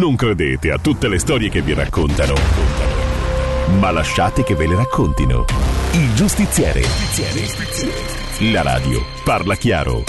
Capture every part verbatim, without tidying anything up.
Non credete a tutte le storie che vi raccontano, ma lasciate che ve le raccontino. Il Giustiziere. La radio parla chiaro.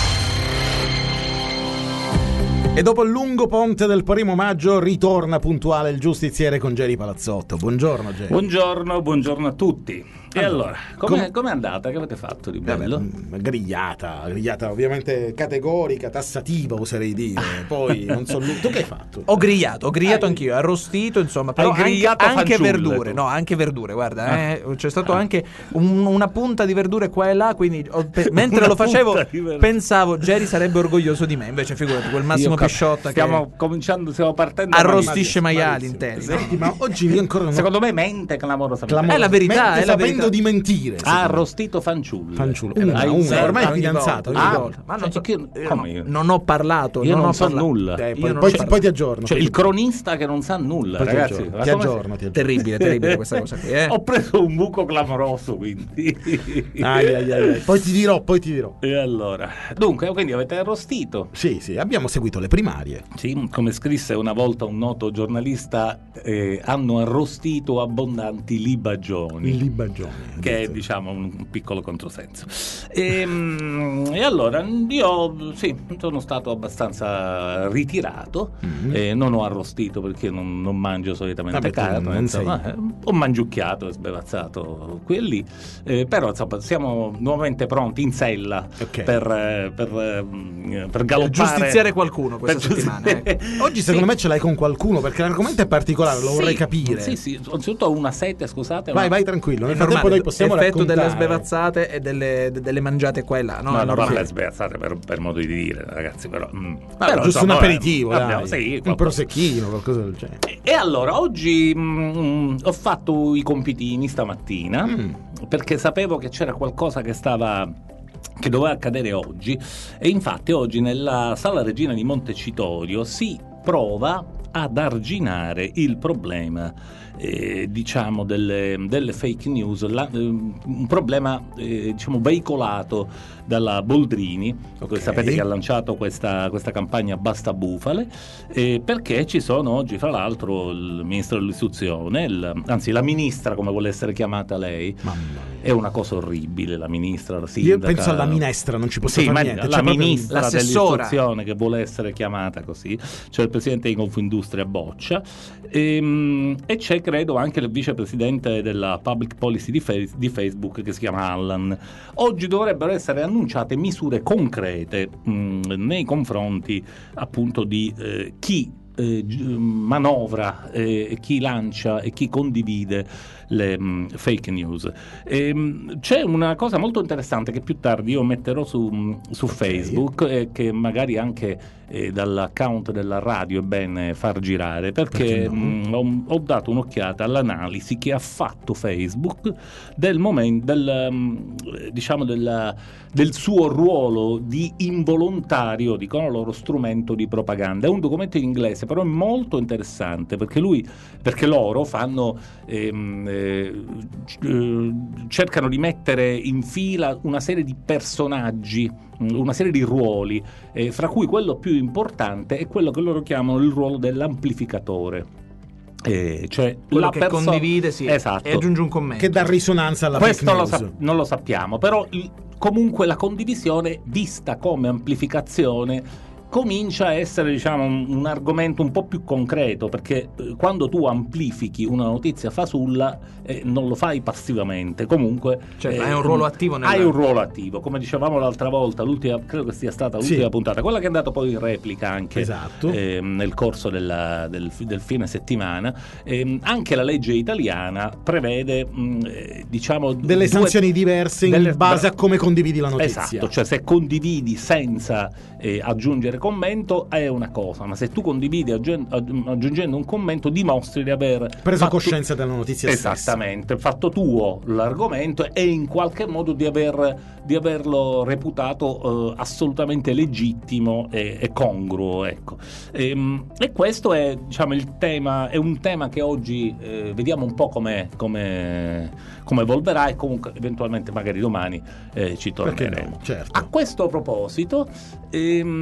E dopo il lungo ponte del primo maggio ritorna puntuale il Giustiziere con Geri Palazzotto. Buongiorno Geri. Buongiorno, buongiorno a tutti. E allora, com'è, com- com'è andata? Che avete fatto di bello? Vabbè, grigliata, grigliata ovviamente categorica, tassativa oserei dire. Poi non so lui. Tu che hai fatto? Ho grigliato, ho grigliato Hai- anch'io, arrostito, insomma, però Hai anche, grigliato anche fanciulle, verdure, tu. no, anche verdure, guarda, Ah. eh, c'è stato anche un- una punta di verdure qua e là, quindi ho- pe- mentre lo facevo punta di verdure. pensavo Geri sarebbe orgoglioso di me, invece figurati, quel Massimo Io cap- Pisciotta stiamo che cominciando, stiamo partendo arrostisce malissimo, maiali malissimo. interi. Sì. no? Senti, ma oggi io ancora non ho Secondo me mente clamorosamente. clamore- È la verità, mente è la sapendo verità. di mentire. Ha secondo me. arrostito fanciulle. Fanciulle. Eh, Una, hai una, zero. ormai è ogni fidanzato. volta, ogni Ah, volta. Ma non cioè, so, che- io come no- io? non ho parlato, Io non, non ho so parla- nulla. Eh, Io poi, non poi, so- ti- poi ti aggiorno. Cioè, poi il ti aggiorno. cronista che non sa nulla, Poi ti ragazzi. aggiorno, Ma ti come aggiorno, si- ti aggiorno. Terribile, terribile questa cosa qui, eh. Ho preso un buco clamoroso, quindi. Ai, ai, ai, ai. Poi ti dirò, poi ti dirò. E allora, dunque, quindi avete arrostito? Sì, sì, abbiamo seguito le primarie. Sì, come scrisse una volta un noto giornalista, eh, hanno arrostito abbondanti libagioni. Il Libagione. Che è, diciamo, un piccolo controsenso. E, mm, e allora io sì, sono stato abbastanza ritirato, Mhm. eh, non ho arrostito perché non, non mangio solitamente Vabbè, tu carne, non insomma, sei- eh, ho mangiucchiato e sbevazzato qui e lì, eh, però insomma, siamo nuovamente pronti in sella Ok. per, eh, per, eh, per Per galoppare. giustiziare qualcuno questa per settimana, giustiziare- ecco. Oggi secondo Sì. me ce l'hai con qualcuno perché l'argomento è particolare, lo Sì, vorrei capire. Sì, sì, innanzitutto ho una sete, scusate. Vai, ma- vai tranquillo. Nel È frattempo normale, noi possiamo effetto raccontare. delle sbevazzate e delle, de- delle mangiate qua e là, no? No, È no, normale. vabbè, sbeazzate per, per modo di dire, ragazzi, però... mm. Ah, Però, giusto insomma, un vabbè, aperitivo, abbiamo- dai. sì, un qualcosa. prosecchino, qualcosa del genere. E, e allora, oggi mm, ho fatto i compitini stamattina, Mm. perché sapevo che c'era qualcosa che stava... che doveva accadere oggi, e infatti oggi nella Sala Regina di Montecitorio si prova ad arginare il problema, eh, diciamo, delle, delle fake news, la- eh, un problema eh, diciamo veicolato dalla Boldrini, Ok. che sapete che ha lanciato questa, questa campagna Basta Bufale, eh, perché ci sono oggi, fra l'altro, il ministro dell'istruzione, il- anzi la ministra, come vuole essere chiamata lei, Mamma mia. è una cosa orribile, la ministra, la Io sindaca. penso alla minestra, non ci posso Sì, fare ma niente. la Cioè, proprio- ministra l'assessora. dell'istruzione che vuole essere chiamata così, c'è il presidente di Confindustria Boccia, ehm, e c'è credo anche il vicepresidente della Public Policy di, Fe- di Facebook che si chiama Allan. Oggi dovrebbero essere annunciate misure concrete mh, nei confronti appunto di eh, chi eh, gi- manovra, eh, chi lancia e chi condivide le mh, fake news. Ehm, c'è una cosa molto interessante che più tardi io metterò su, mh, su Facebook e che magari anche eh, dall'account della radio è bene far girare, perché Perché no? mh, ho, ho dato un'occhiata all'analisi che ha fatto Facebook del momento del, mh, diciamo della, del suo ruolo di involontario, dicono loro, strumento di propaganda. È un documento in inglese, però è molto interessante perché lui perché loro fanno ehm, eh, eh, cercano di mettere in fila una serie di personaggi, una serie di ruoli, eh, fra cui quello più importante è quello che loro chiamano il ruolo dell'amplificatore. Eh, cioè Quello la che perso- condivide, sì, esatto. e aggiunge un commento. Che dà risonanza alla Questo fake lo news. sa- non lo sappiamo, però il- comunque la condivisione vista come amplificazione comincia a essere, diciamo, un, un argomento un po' più concreto, perché eh, quando tu amplifichi una notizia fasulla eh, non lo fai passivamente, comunque Cioè, eh, hai un ruolo attivo nella- hai un ruolo attivo, come dicevamo l'altra volta, l'ultima, credo che sia stata l'ultima Sì. puntata, quella che è andata poi in replica anche Esatto. eh, nel corso della- del, del fine settimana. Ehm, anche la legge italiana prevede mh, eh, diciamo Delle due- sanzioni diverse in delle- base a come condividi la notizia. Esatto, cioè se condividi senza eh, aggiungere commento è una cosa, ma se tu condividi aggen- aggi- aggiungendo un commento dimostri di aver Preso fatto- coscienza della notizia stessa. Esattamente, fatto tuo l'argomento e in qualche modo di, aver, di averlo reputato eh, assolutamente legittimo e, e congruo, ecco. Ehm, E, questo è, diciamo, il tema, è un tema che oggi eh, vediamo un po' come, come, come evolverà, e comunque eventualmente magari domani eh, ci Perché torneremo. no? Certo. A questo proposito, ehm,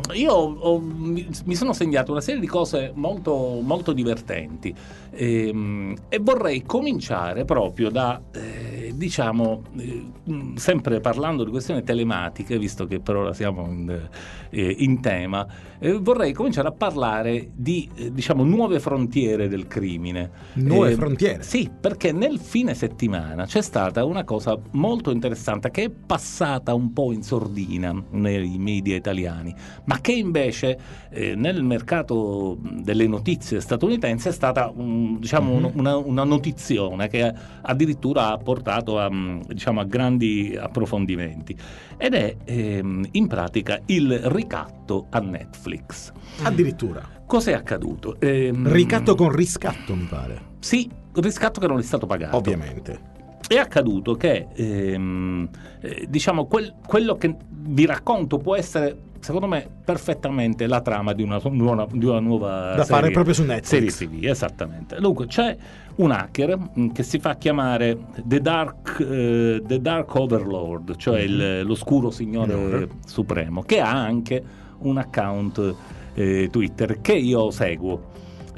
io ho, mi, mi sono segnato una serie di cose molto, molto divertenti e, e vorrei cominciare proprio da, eh, diciamo, eh, sempre parlando di questioni telematiche, visto che per ora siamo in, eh, in tema, eh, vorrei cominciare a parlare di, eh, diciamo, nuove frontiere del crimine. Nuove Eh, frontiere? Sì, perché nel fine settimana c'è stata una cosa molto interessante che è passata un po' in sordina nei media italiani, ma che invece eh, nel mercato delle notizie statunitense è stata un, diciamo, Mm-hmm. un, una, una notizione che addirittura ha portato a, diciamo, a grandi approfondimenti, ed è ehm, in pratica il ricatto a Netflix. Addirittura. Cos'è accaduto? Ehm, Ricatto con riscatto, mi pare. Sì, riscatto che non è stato pagato. Ovviamente. È accaduto che ehm, eh, diciamo quel, quello che vi racconto può essere, secondo me, perfettamente la trama di una, nuova, di una nuova Da serie, fare proprio su Netflix. serie T V, esattamente. Dunque c'è un hacker mh, che si fa chiamare The Dark, eh, The Dark Overlord, cioè Mm-hmm. il, l'oscuro signore Signore. supremo, che ha anche un account eh, Twitter che io seguo.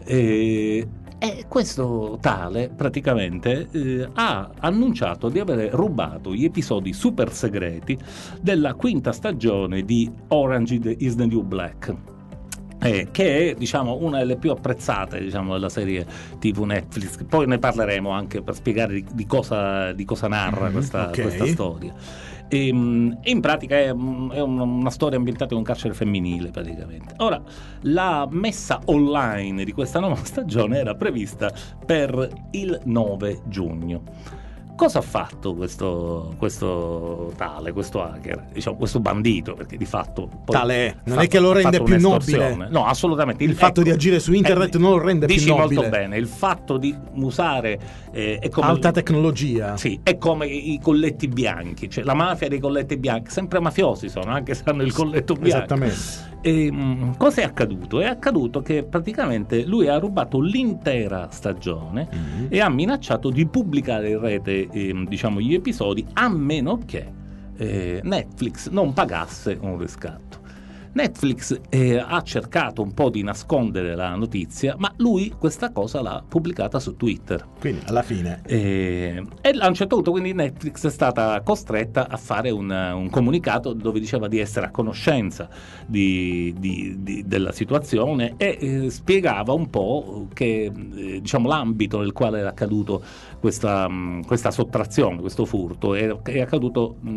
E E questo tale praticamente eh, ha annunciato di aver rubato gli episodi super segreti della quinta stagione di Orange is the New Black. Eh, che è, diciamo, una delle più apprezzate, diciamo, della serie tivù Netflix. Poi ne parleremo anche per spiegare di, di cosa, di cosa narra Mm, questa, ok. questa storia. E, in pratica è, è una, una storia ambientata in un carcere femminile praticamente. Ora, la messa online di questa nuova stagione era prevista per il nove giugno. Cosa ha fatto questo, questo tale, questo hacker, diciamo questo bandito, perché di fatto poi Tale è, non fa- è che lo ha rende fatto più un'estorsione. nobile. No, assolutamente. Il fatto di agire su internet non lo rende più dici nobile. molto bene. Il fatto di usare eh, è come Alta tecnologia. Sì, è come i colletti bianchi, cioè la mafia dei colletti bianchi, sempre mafiosi sono, anche se hanno il colletto bianco. Esattamente. E, mh, cosa è accaduto? È accaduto che praticamente lui ha rubato l'intera stagione Mm-hmm. e ha minacciato di pubblicare in rete ehm, diciamo gli episodi, a meno che eh, Netflix non pagasse un riscatto. Netflix eh, ha cercato un po' di nascondere la notizia, ma lui questa cosa l'ha pubblicata su Twitter. Quindi alla fine E, e a un certo punto quindi Netflix è stata costretta a fare un, un comunicato dove diceva di essere a conoscenza di, di, di, della situazione e eh, spiegava un po' che eh, diciamo l'ambito nel quale era accaduto questa, mh, questa sottrazione, questo furto è, è accaduto uh,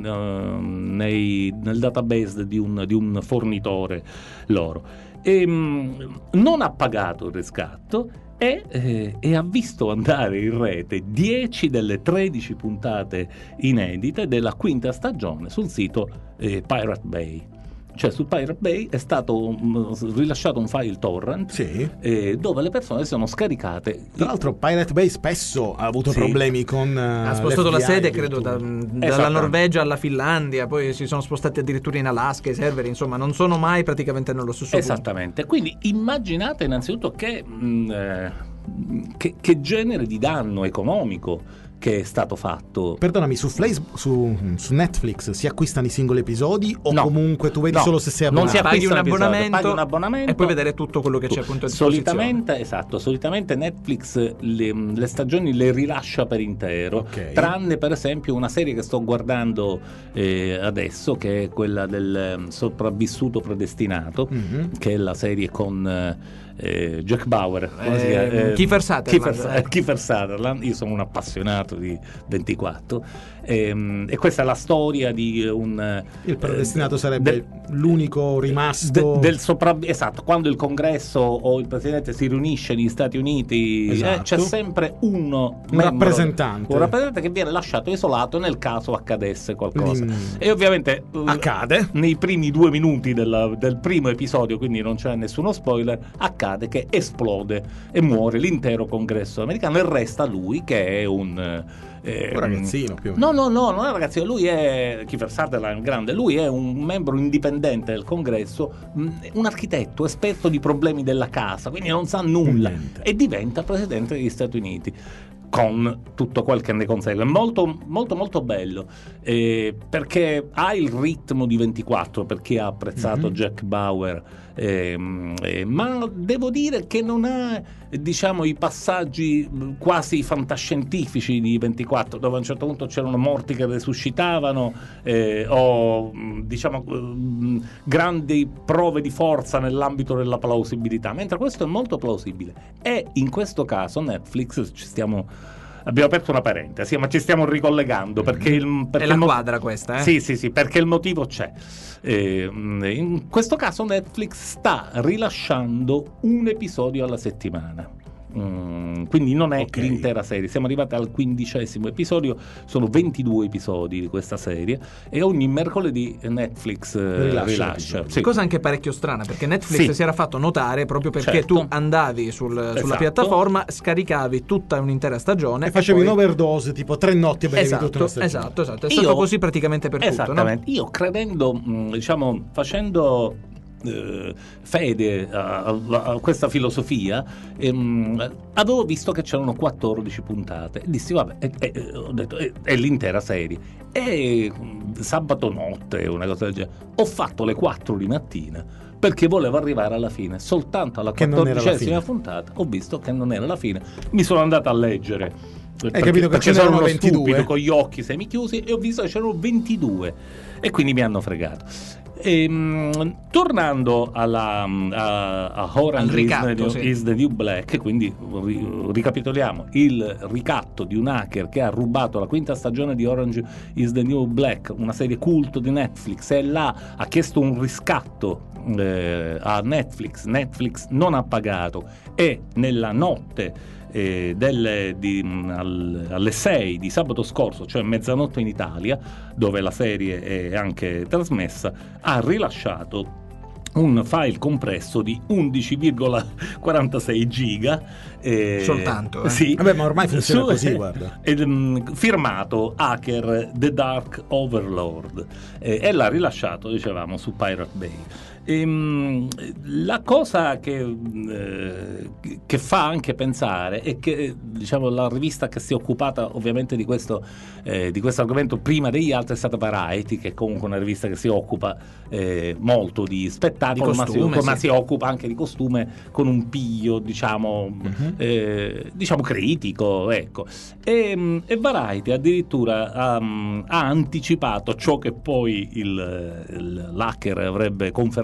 nei, nel database di un, di un fornitore loro. E, mh, non ha pagato il riscatto e, eh, e ha visto andare in rete dieci delle tredici puntate inedite della quinta stagione sul sito eh, Pirate Bay. Cioè su Pirate Bay è stato um, rilasciato un file torrent sì. eh, dove le persone si sono scaricate. Tra l'altro Pirate Bay spesso ha avuto Sì. problemi con uh, Ha spostato la l'F B I sede, credo, da, addirittura. dalla Esatto. Norvegia alla Finlandia, poi si sono spostati addirittura in Alaska, i server, insomma, non sono mai praticamente nello stesso punto. Esattamente. Quindi immaginate innanzitutto che, mh, eh, che, che genere di danno economico che è stato fatto. Perdonami, su, Flace, su, su Netflix si acquistano i singoli episodi o No. comunque tu vedi No. solo se sei Non abbonato? si Paghi un, acquista un episodio, abbonamento, paghi un abbonamento e puoi vedere tutto quello che c'è appunto a disposizione. Solitamente, esatto, solitamente Netflix le, le stagioni le rilascia per intero, Ok. tranne per esempio una serie che sto guardando eh, adesso, che è quella del eh, sopravvissuto predestinato, Mhm. che è la serie con eh, Jack Bauer, come si Eh, chiama? Kiefer Sutherland, Kiefer, ecco. Kiefer Sutherland. Io sono un appassionato di ventiquattro ehm, e questa è la storia di un Il predestinato eh, sarebbe del- l'unico rimasto. de- del sopravvi- esatto, quando il congresso o il presidente si riunisce negli Stati Uniti, Esatto. eh, c'è sempre uno Un membro- rappresentante. un rappresentante che viene lasciato isolato nel caso accadesse qualcosa. L'in- E ovviamente eh, Accade. nei primi due minuti della- del primo episodio, quindi non c'è nessuno spoiler, accade che esplode e muore l'intero congresso americano e resta lui che è un eh, Un ragazzino più o meno. no no no non è un ragazzino, lui è Kiefer Sutherland grande, lui è un membro indipendente del congresso, mh, un architetto esperto di problemi della casa, quindi non sa nulla Niente. e diventa presidente degli Stati Uniti. con tutto quel che ne consegue. È molto molto molto bello, eh, perché ha il ritmo di ventiquattro, per chi ha apprezzato mm-hmm. Jack Bauer, eh, eh, ma devo dire che non ha, diciamo, i passaggi quasi fantascientifici di ventiquattro, dove a un certo punto c'erano morti che resuscitavano, eh, o diciamo grandi prove di forza nell'ambito della plausibilità, mentre questo è molto plausibile. E in questo caso Netflix, ci stiamo abbiamo aperto una parentesi, ma ci stiamo ricollegando perché il, perché è la il mo- quadra questa, eh? Sì, sì, sì, perché il motivo c'è. Eh, in questo caso Netflix sta rilasciando un episodio alla settimana. Mm, quindi non è okay. l'intera serie, siamo arrivati al quindicesimo episodio, sono ventidue episodi di questa serie e ogni mercoledì Netflix rilascia, rilascia. Sì. Cosa anche parecchio strana, perché Netflix sì. si era fatto notare proprio perché certo. tu andavi sul, esatto. sulla piattaforma, scaricavi tutta un'intera stagione e facevi poi... un'overdose, tipo tre notti e bevi esatto, tutta una stagione. Esatto, esatto, è stato Io, così praticamente per esattamente. tutto, no? Io credendo, diciamo, facendo Uh, fede a, a, a questa filosofia, ehm, avevo visto che c'erano quattordici puntate e dissi vabbè, e, e, ho detto è, è l'intera serie, e sabato notte, una cosa del genere, ho fatto le quattro di mattina perché volevo arrivare alla fine. Soltanto alla quattordicesima puntata ho visto che non era la fine, mi sono andato a leggere. Hai perché, capito che perché ce n'erano sono ventidue stupido con gli occhi semichiusi e ho visto che c'erano ventidue e quindi mi hanno fregato. E, mh, tornando alla, a, a Orange ricatto, is, the, sì. is the New Black, quindi ri, ricapitoliamo il ricatto di un hacker che ha rubato la quinta stagione di Orange is the New Black, una serie culto di Netflix, e là ha chiesto un riscatto eh, a Netflix. Netflix non ha pagato e nella notte Eh, delle, di, al, alle sei di sabato scorso, cioè mezzanotte in Italia, dove la serie è anche trasmessa, ha rilasciato un file compresso di undici virgola quarantasei giga eh, soltanto eh. Sì, vabbè, ma ormai funziona su, così, guarda. eh, firmato hacker The Dark Overlord, eh, e l'ha rilasciato, dicevamo, su Pirate Bay. Ehm, la cosa che, eh, che fa anche pensare è che, diciamo, la rivista che si è occupata ovviamente di questo eh, di questo argomento prima degli altri è stata Variety, che è comunque una rivista che si occupa eh, molto di spettacolo, di costume, ma, si, sì. ma si occupa anche di costume con un piglio, diciamo, uh-huh. eh, diciamo critico, ecco. E, e Variety addirittura ha, ha anticipato ciò che poi il, il, l'hacker avrebbe confermato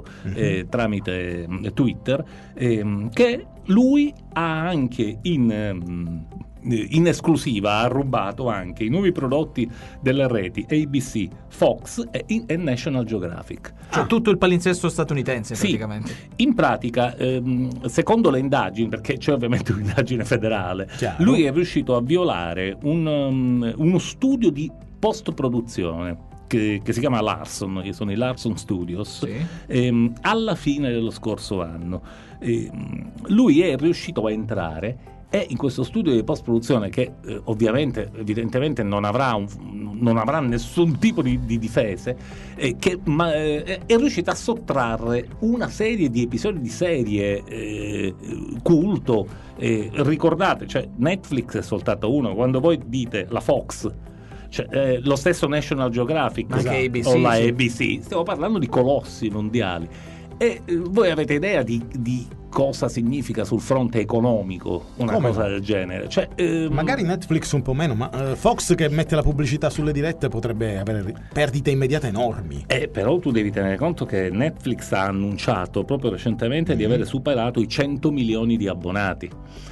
Eh, uh-huh. tramite eh, Twitter, eh, che lui ha anche in, in esclusiva ha rubato anche i nuovi prodotti delle reti A B C, Fox e, e National Geographic. Cioè ah. tutto il palinsesto statunitense, sì, praticamente. In pratica, ehm, secondo le indagini, perché c'è ovviamente un'indagine federale, Chiaro. Lui è riuscito a violare un, um, uno studio di post-produzione Che, che si chiama Larson, che sono i Larson Studios, sì. ehm, alla fine dello scorso anno. Ehm, lui è riuscito a entrare e in questo studio di post-produzione, che eh, ovviamente, evidentemente non avrà, un, non avrà nessun tipo di, di difese, eh, che, ma, eh, è riuscito a sottrarre una serie di episodi di serie eh, culto. Eh, ricordate, cioè Netflix è soltanto uno, quando voi dite la Fox, cioè, eh, lo stesso National Geographic, esatto. A B C, o la sì. A B C, stiamo parlando di colossi mondiali. E eh, voi avete idea di, di cosa significa sul fronte economico una Come cosa no? del genere? Cioè, ehm... magari Netflix un po' meno, ma uh, Fox, che mette la pubblicità sulle dirette, potrebbe avere perdite immediate enormi. Eh, però tu devi tenere conto che Netflix ha annunciato proprio recentemente mm-hmm. di avere superato i cento milioni di abbonati.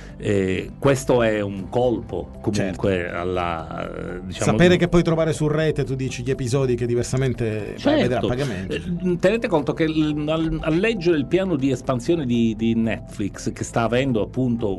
Eh, questo è un colpo comunque, certo. alla, diciamo, sapere che puoi trovare su rete, tu dici, gli episodi che diversamente certo. vai a vedere a pagamento. Eh, tenete conto che al, al leggere il piano di espansione di, di Netflix, che sta avendo appunto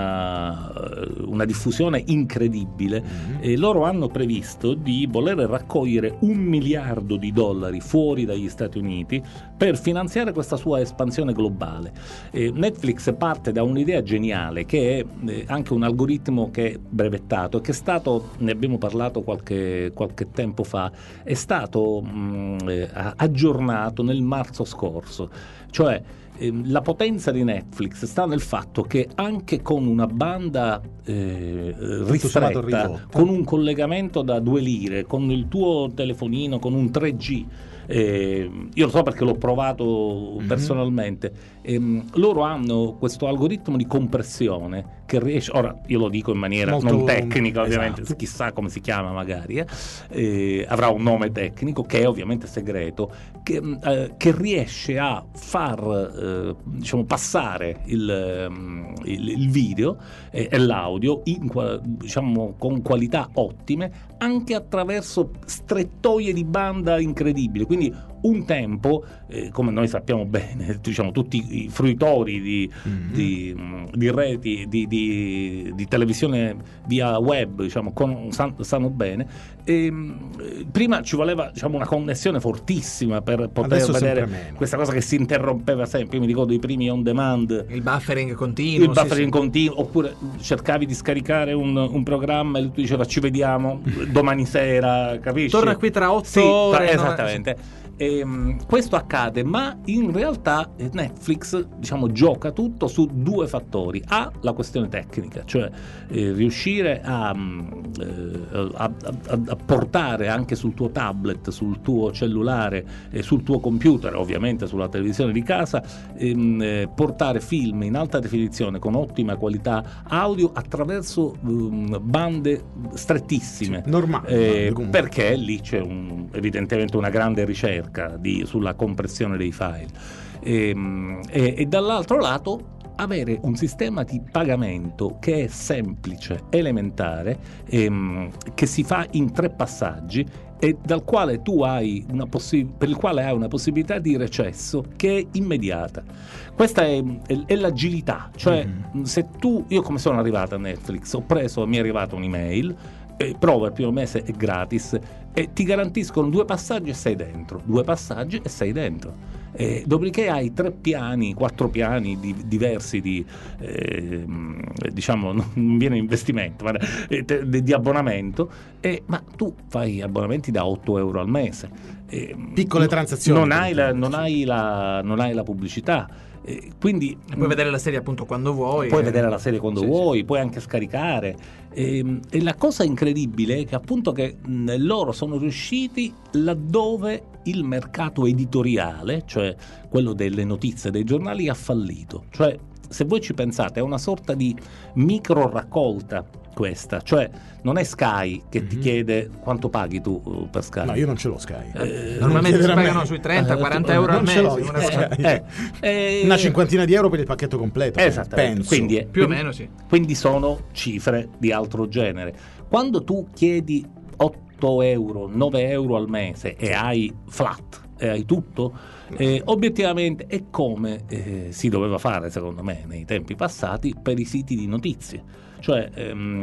una, una diffusione incredibile, mm-hmm. eh, loro hanno previsto di voler raccogliere un miliardo di dollari fuori dagli Stati Uniti per finanziare questa sua espansione globale. eh, Netflix parte da un'idea geniale, che è anche un algoritmo che è brevettato e che è stato, ne abbiamo parlato qualche, qualche tempo fa, è stato mh, aggiornato nel marzo scorso. Cioè eh, la potenza di Netflix sta nel fatto che anche con una banda eh, ristretta, con un collegamento da due lire, con il tuo telefonino, con un tre G, Eh, io lo so perché l'ho provato mm-hmm. personalmente, ehm, loro hanno questo algoritmo di compressione che riesce, ora io lo dico in maniera Molto, non tecnica ovviamente, esatto. chissà come si chiama magari, eh, eh, avrà un nome tecnico che è ovviamente segreto, che, eh, che riesce a far eh, diciamo passare il, il, il video e eh, l'audio in, diciamo, con qualità ottime anche attraverso strettoie di banda incredibili. Quindi un tempo, eh, come noi sappiamo bene, diciamo, tutti i fruitori di, mm-hmm. di, di reti di, di, di televisione via web, diciamo, con, san, sanno bene, e, prima ci voleva, diciamo, una connessione fortissima per poter Adesso vedere questa cosa che si interrompeva sempre. Io mi ricordo i primi on demand, il buffering continuo, il buffering sì, continuo, sì. Oppure cercavi di scaricare un, un programma e lui ti diceva ci vediamo domani sera, capisci? Torna qui tra otto sì, ore. Esattamente. No? E, questo accade, ma in realtà Netflix, diciamo, gioca tutto su due fattori. A, la questione tecnica, cioè eh, riuscire a, eh, a, a, a portare anche sul tuo tablet, sul tuo cellulare e sul tuo computer, ovviamente sulla televisione di casa, ehm, eh, portare film in alta definizione con ottima qualità audio attraverso um, bande strettissime, sì, normale, eh, perché lì c'è un, evidentemente una grande ricerca Di, sulla compressione dei file, e, e, e dall'altro lato avere un sistema di pagamento che è semplice, elementare, ehm, che si fa in tre passaggi e dal quale tu hai una possi- per il quale hai una possibilità di recesso che è immediata. Questa è, è, è l'agilità, cioè mm-hmm. se tu, io come sono arrivato a Netflix, ho preso, mi è arrivata un'email, eh, prova il primo mese è gratis e ti garantiscono due passaggi e sei dentro, due passaggi e sei dentro. Eh, dopodiché hai tre piani, quattro piani di, diversi di eh, diciamo, non viene investimento, ma eh, di, di abbonamento, eh, ma tu fai abbonamenti da otto euro al mese. Eh, Piccole transazioni. Non hai la, non hai la, non hai la pubblicità. Eh, quindi puoi vedere la serie appunto quando vuoi, puoi eh. vedere la serie quando sì, vuoi, sì. Puoi anche scaricare, e, e la cosa incredibile è che appunto che mh, loro sono riusciti laddove il mercato editoriale, cioè quello delle notizie dei giornali, ha fallito. Cioè, se voi ci pensate, è una sorta di micro raccolta questa, cioè non è Sky che mm-hmm. ti chiede quanto paghi tu uh, per Sky. No, io non ce l'ho Sky. Eh, Normalmente si pagano sui trenta quaranta euro al mese. Non ce l'ho io, Sky. Eh, eh, una cinquantina di euro per il pacchetto completo. Esattamente. Penso. Quindi è, più o meno sì. Quindi sono cifre di altro genere. Quando tu chiedi otto euro, nove euro al mese e hai flat e hai tutto, eh, obiettivamente è come eh, si doveva fare secondo me nei tempi passati per i siti di notizie. Cioè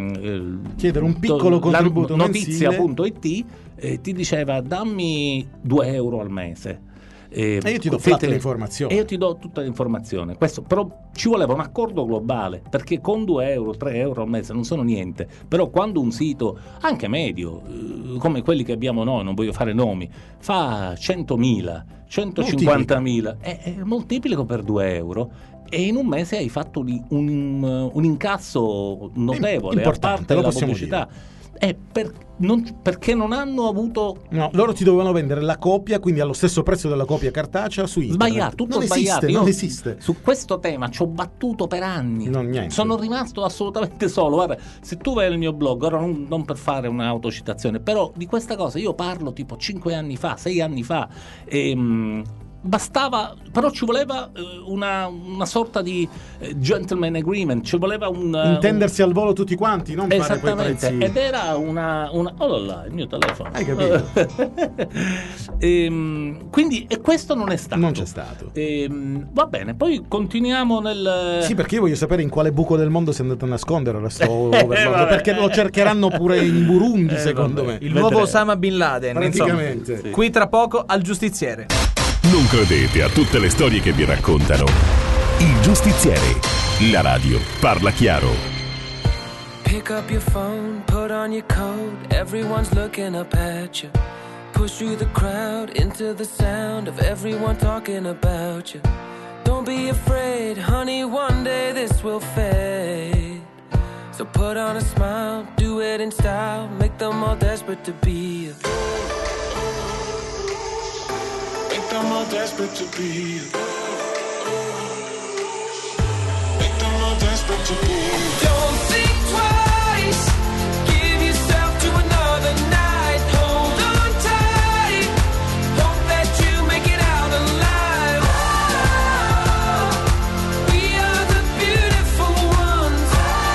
ehm, chiedere un piccolo contributo notizia punto it eh, ti diceva dammi due euro al mese eh, e io ti do tutte le informazioni e io ti do tutta l'informazione. Questo però ci voleva un accordo globale, perché con due euro, tre euro al mese non sono niente, però quando un sito anche medio eh, come quelli che abbiamo noi, non voglio fare nomi, fa centomila, centocinquantamila e eh, eh, moltiplico per due euro e in un mese hai fatto un, un, un incasso notevole, a parte la pubblicità. È per, non, perché non hanno avuto. No, loro ti dovevano vendere la copia, quindi allo stesso prezzo della copia cartacea su internet. Sbagliato, tutto non sbagliato. Esiste, Io non esiste. Su questo tema ci ho battuto per anni. Non, niente. Sono rimasto assolutamente solo. Guarda, se tu vai nel mio blog, ora non, non per fare un'autocitazione, però di questa cosa io parlo tipo cinque anni fa, sei anni fa. E, bastava, però ci voleva una, una sorta di gentleman agreement, ci voleva un intendersi un... al volo tutti quanti, non fare quei prezzi. Ed era una, una... oh là là, il mio telefono. Hai capito? e, quindi e questo non è stato. Non c'è stato. E, va bene, poi continuiamo nel. Sì, perché io voglio sapere in quale buco del mondo si è andato a nascondere questo overlord, perché lo cercheranno pure in Burundi, eh, secondo vabbè. me. Il Vedremo. Nuovo Osama Bin Laden, praticamente. Insomma. Sì. Qui tra poco al giustiziere. Non credete a tutte le storie che vi raccontano. Il Giustiziere. La radio parla chiaro. Pick up your phone, put on your coat. Everyone's looking up at you. Push through the crowd into the sound of everyone talking about you. Don't be afraid, honey, one day this will fade. So put on a smile, do it in style, make them all desperate to be you. Make them all desperate to be you. Make them all desperate to be you. Don't think twice, give yourself to another night. Hold on tight, hope that you make it out alive. Oh, we are the beautiful ones.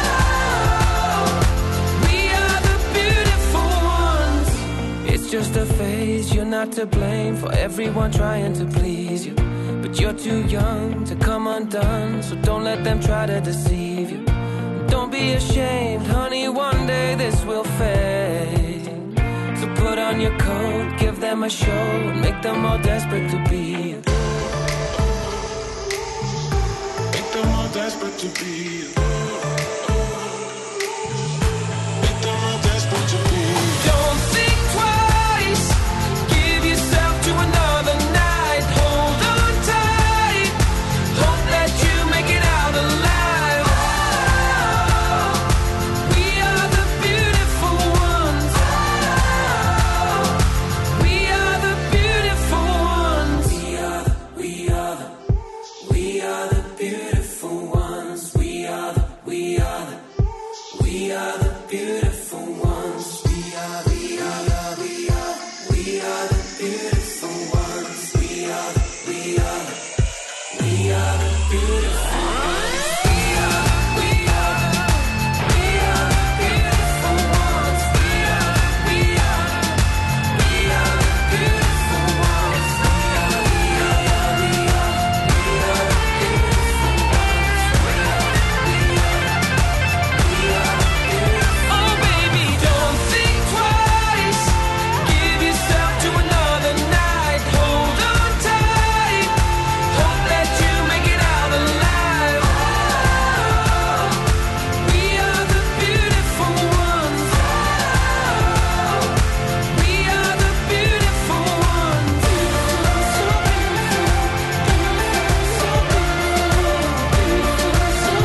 Oh, we are the beautiful ones. It's just a phase, you're not to blame for everyone trying to please you. But you're too young to come undone, so don't let them try to deceive you. Don't be ashamed, honey, one day this will fade. So put on your coat, give them a show, and make them all desperate to be you. Make them all desperate to be you. Make them all desperate to be you. Don't think twice, give yourself to another night. Hold on tight, hope that you make it out alive. Oh, we are the beautiful ones. Oh, we are the beautiful ones. We are the, we are the, we are the beautiful ones. We are the, we are the, we are the beautiful ones. We are, we are the, we are, we are the beautiful ones. We are the, we are the, we are the beautiful ones. We are, we are, we are the beautiful ones. We are, we are, we are the beautiful ones. We are, we are, we are, we are the beautiful ones. We are, we are, we are the beautiful. Oh baby, don't think twice. Give yourself to another night. Hold on tight. Hope that you make it out alive. Oh, we are the beautiful ones. Oh, we are the beautiful ones. So beautiful, so beautiful, so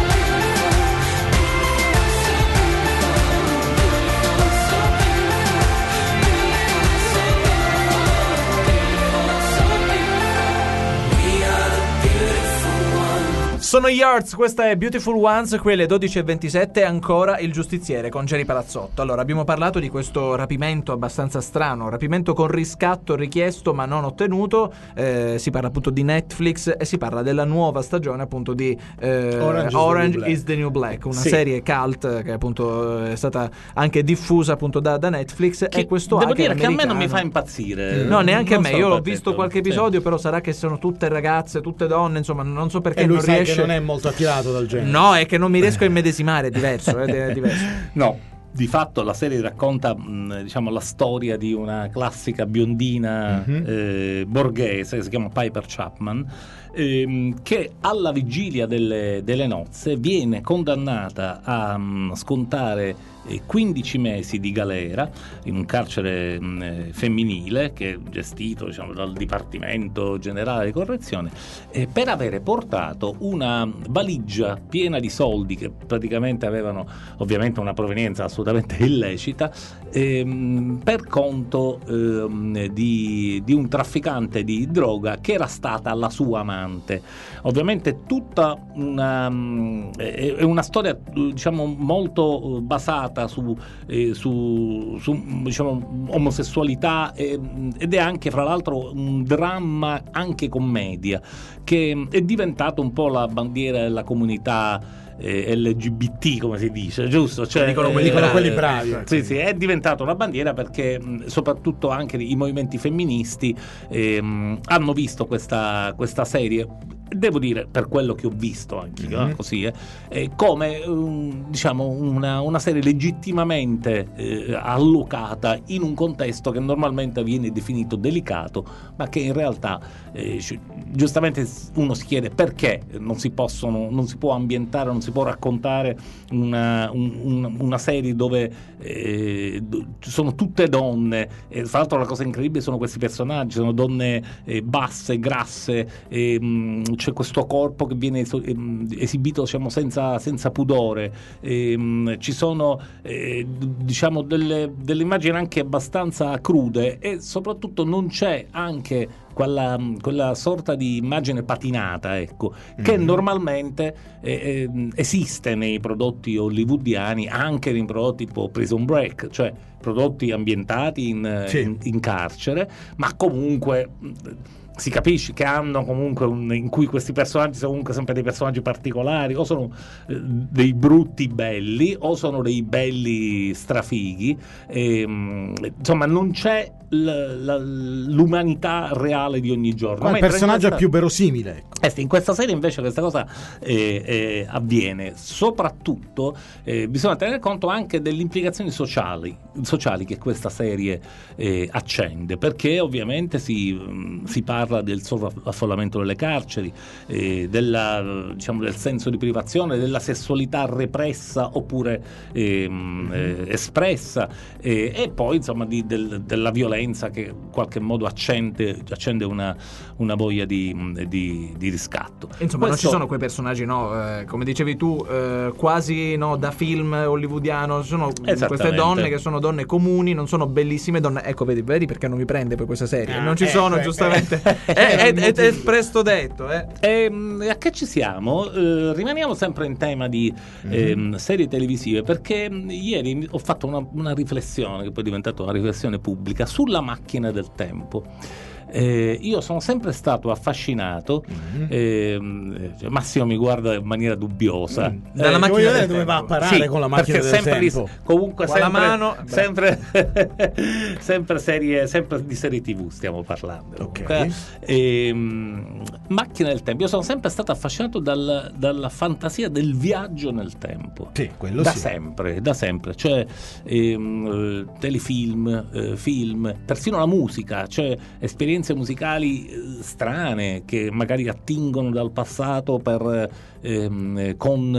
we are the beautiful ones. Sono gli Hearts, questa è Beautiful Ones, qui alle dodici e ventisette, ancora il giustiziere con Geri Palazzotto. Allora, abbiamo parlato di questo rapimento abbastanza strano, rapimento con riscatto richiesto ma non ottenuto, eh, si parla appunto di Netflix e si parla della nuova stagione appunto di eh, Orange is the Orange New Black. is the New Black, una Sì. serie cult che appunto è stata anche diffusa appunto da, da Netflix Che e questo devo hacker dire che a me non mi americano- fa impazzire. No, neanche Non a me, so io l'ho perché, visto qualche sì. episodio, però sarà che sono tutte ragazze, tutte donne, insomma, non so perché E lui non sai riesce. che non è molto attirato dal genere. No, è che non mi riesco a immedesimare, è diverso, eh, è diverso. No, di fatto la serie racconta mh, diciamo la storia di una classica biondina Mhm. eh, borghese che si chiama Piper Chapman, ehm, che alla vigilia delle, delle nozze viene condannata a mh, scontare eh, quindici mesi di galera in un carcere mh, eh, femminile che è gestito, diciamo, dal Dipartimento Generale di Correzione, eh, per avere portato una valigia piena di soldi che praticamente avevano ovviamente una provenienza assolutamente illecita, ehm, per conto ehm, di, di un trafficante di droga che era stata la sua amante. Ovviamente tutta una mh, è è una storia, diciamo, molto basata su, eh, su, su diciamo, omosessualità, eh, ed è anche fra l'altro un dramma anche commedia che è diventato un po' la bandiera della comunità eh, L G B T, come si dice, giusto? Cioè, Dicono quelli eh, Dicono bravi. quelli bravi. sì, sì, è diventata una bandiera perché mh, soprattutto anche i movimenti femministi ehm, hanno visto questa, questa serie, devo dire, per quello che ho visto anche Mhm. così, eh, eh, come um, diciamo una, una serie legittimamente eh, allocata in un contesto che normalmente viene definito delicato, ma che in realtà eh, ci- giustamente uno si chiede perché non si possono, non si può ambientare, non si può raccontare una, un- un- una serie dove eh, do- sono tutte donne, e fra l'altro la cosa incredibile sono questi personaggi, sono donne eh, basse, grasse, eh, mh, c'è questo corpo che viene eso- ehm, esibito, diciamo, senza, senza pudore, ehm, ci sono eh, diciamo delle, delle immagini anche abbastanza crude, e soprattutto non c'è anche quella, quella sorta di immagine patinata, ecco, che Mhm. normalmente eh, eh, esiste nei prodotti hollywoodiani, anche nei prodotti tipo Prison Break, cioè prodotti ambientati in, Sì. in, in carcere, ma comunque mh, si capisce che hanno comunque un, in cui questi personaggi sono comunque sempre dei personaggi particolari, o sono eh, dei brutti belli, o sono dei belli strafighi, e, mh, insomma non c'è l- la- l'umanità reale di ogni giorno. Qua il Mentre personaggio in è questa- più verosimile, ecco. eh sì, in questa serie invece questa cosa eh, eh, avviene. Soprattutto eh, bisogna tenere conto anche delle implicazioni sociali, sociali che questa serie eh, accende, perché ovviamente si, mh, si parla del sovraffollamento delle carceri, eh, della, diciamo, del senso di privazione, della sessualità repressa oppure ehm, eh, espressa, eh, e poi insomma di, del- della violenza che in qualche modo accende, accende una, una voglia di, di, di riscatto. Insomma, non Questo- ci sono quei personaggi, no, eh, come dicevi tu, eh, quasi no, da film hollywoodiano. Sono queste Esattamente. donne che sono donne comuni, non sono bellissime donne. Ecco, vedi, vedi perché non mi prende poi questa serie. Ah, non ci ecco, sono, ecco. giustamente. Era è, il è- è- è motivo. presto detto, eh. Ehm, a che ci siamo? Eh, rimaniamo sempre in tema di ehm, serie televisive, perché mh, ieri ho fatto una, una riflessione che poi è diventata una riflessione pubblica sulla macchina del tempo. Eh, io sono sempre stato affascinato, Mhm. ehm, cioè, Massimo mi guarda in maniera dubbiosa. Mm. Dalla Eh, macchina voglio del vedere dove tempo. va a parare Sì, con la macchina perché del sempre lì- tempo. comunque Qua la sempre, mano, beh. sempre, sempre serie, sempre di serie tivù stiamo parlando. Ok. Comunque, ehm, macchina del tempo. Io sono sempre stato affascinato dal- dalla fantasia del viaggio nel tempo. Sì, quello Da sì. sempre, da sempre, cioè ehm, eh, telefilm, eh, film, persino la musica, cioè esperienze musicali eh, strane che magari attingono dal passato per, ehm, eh, con,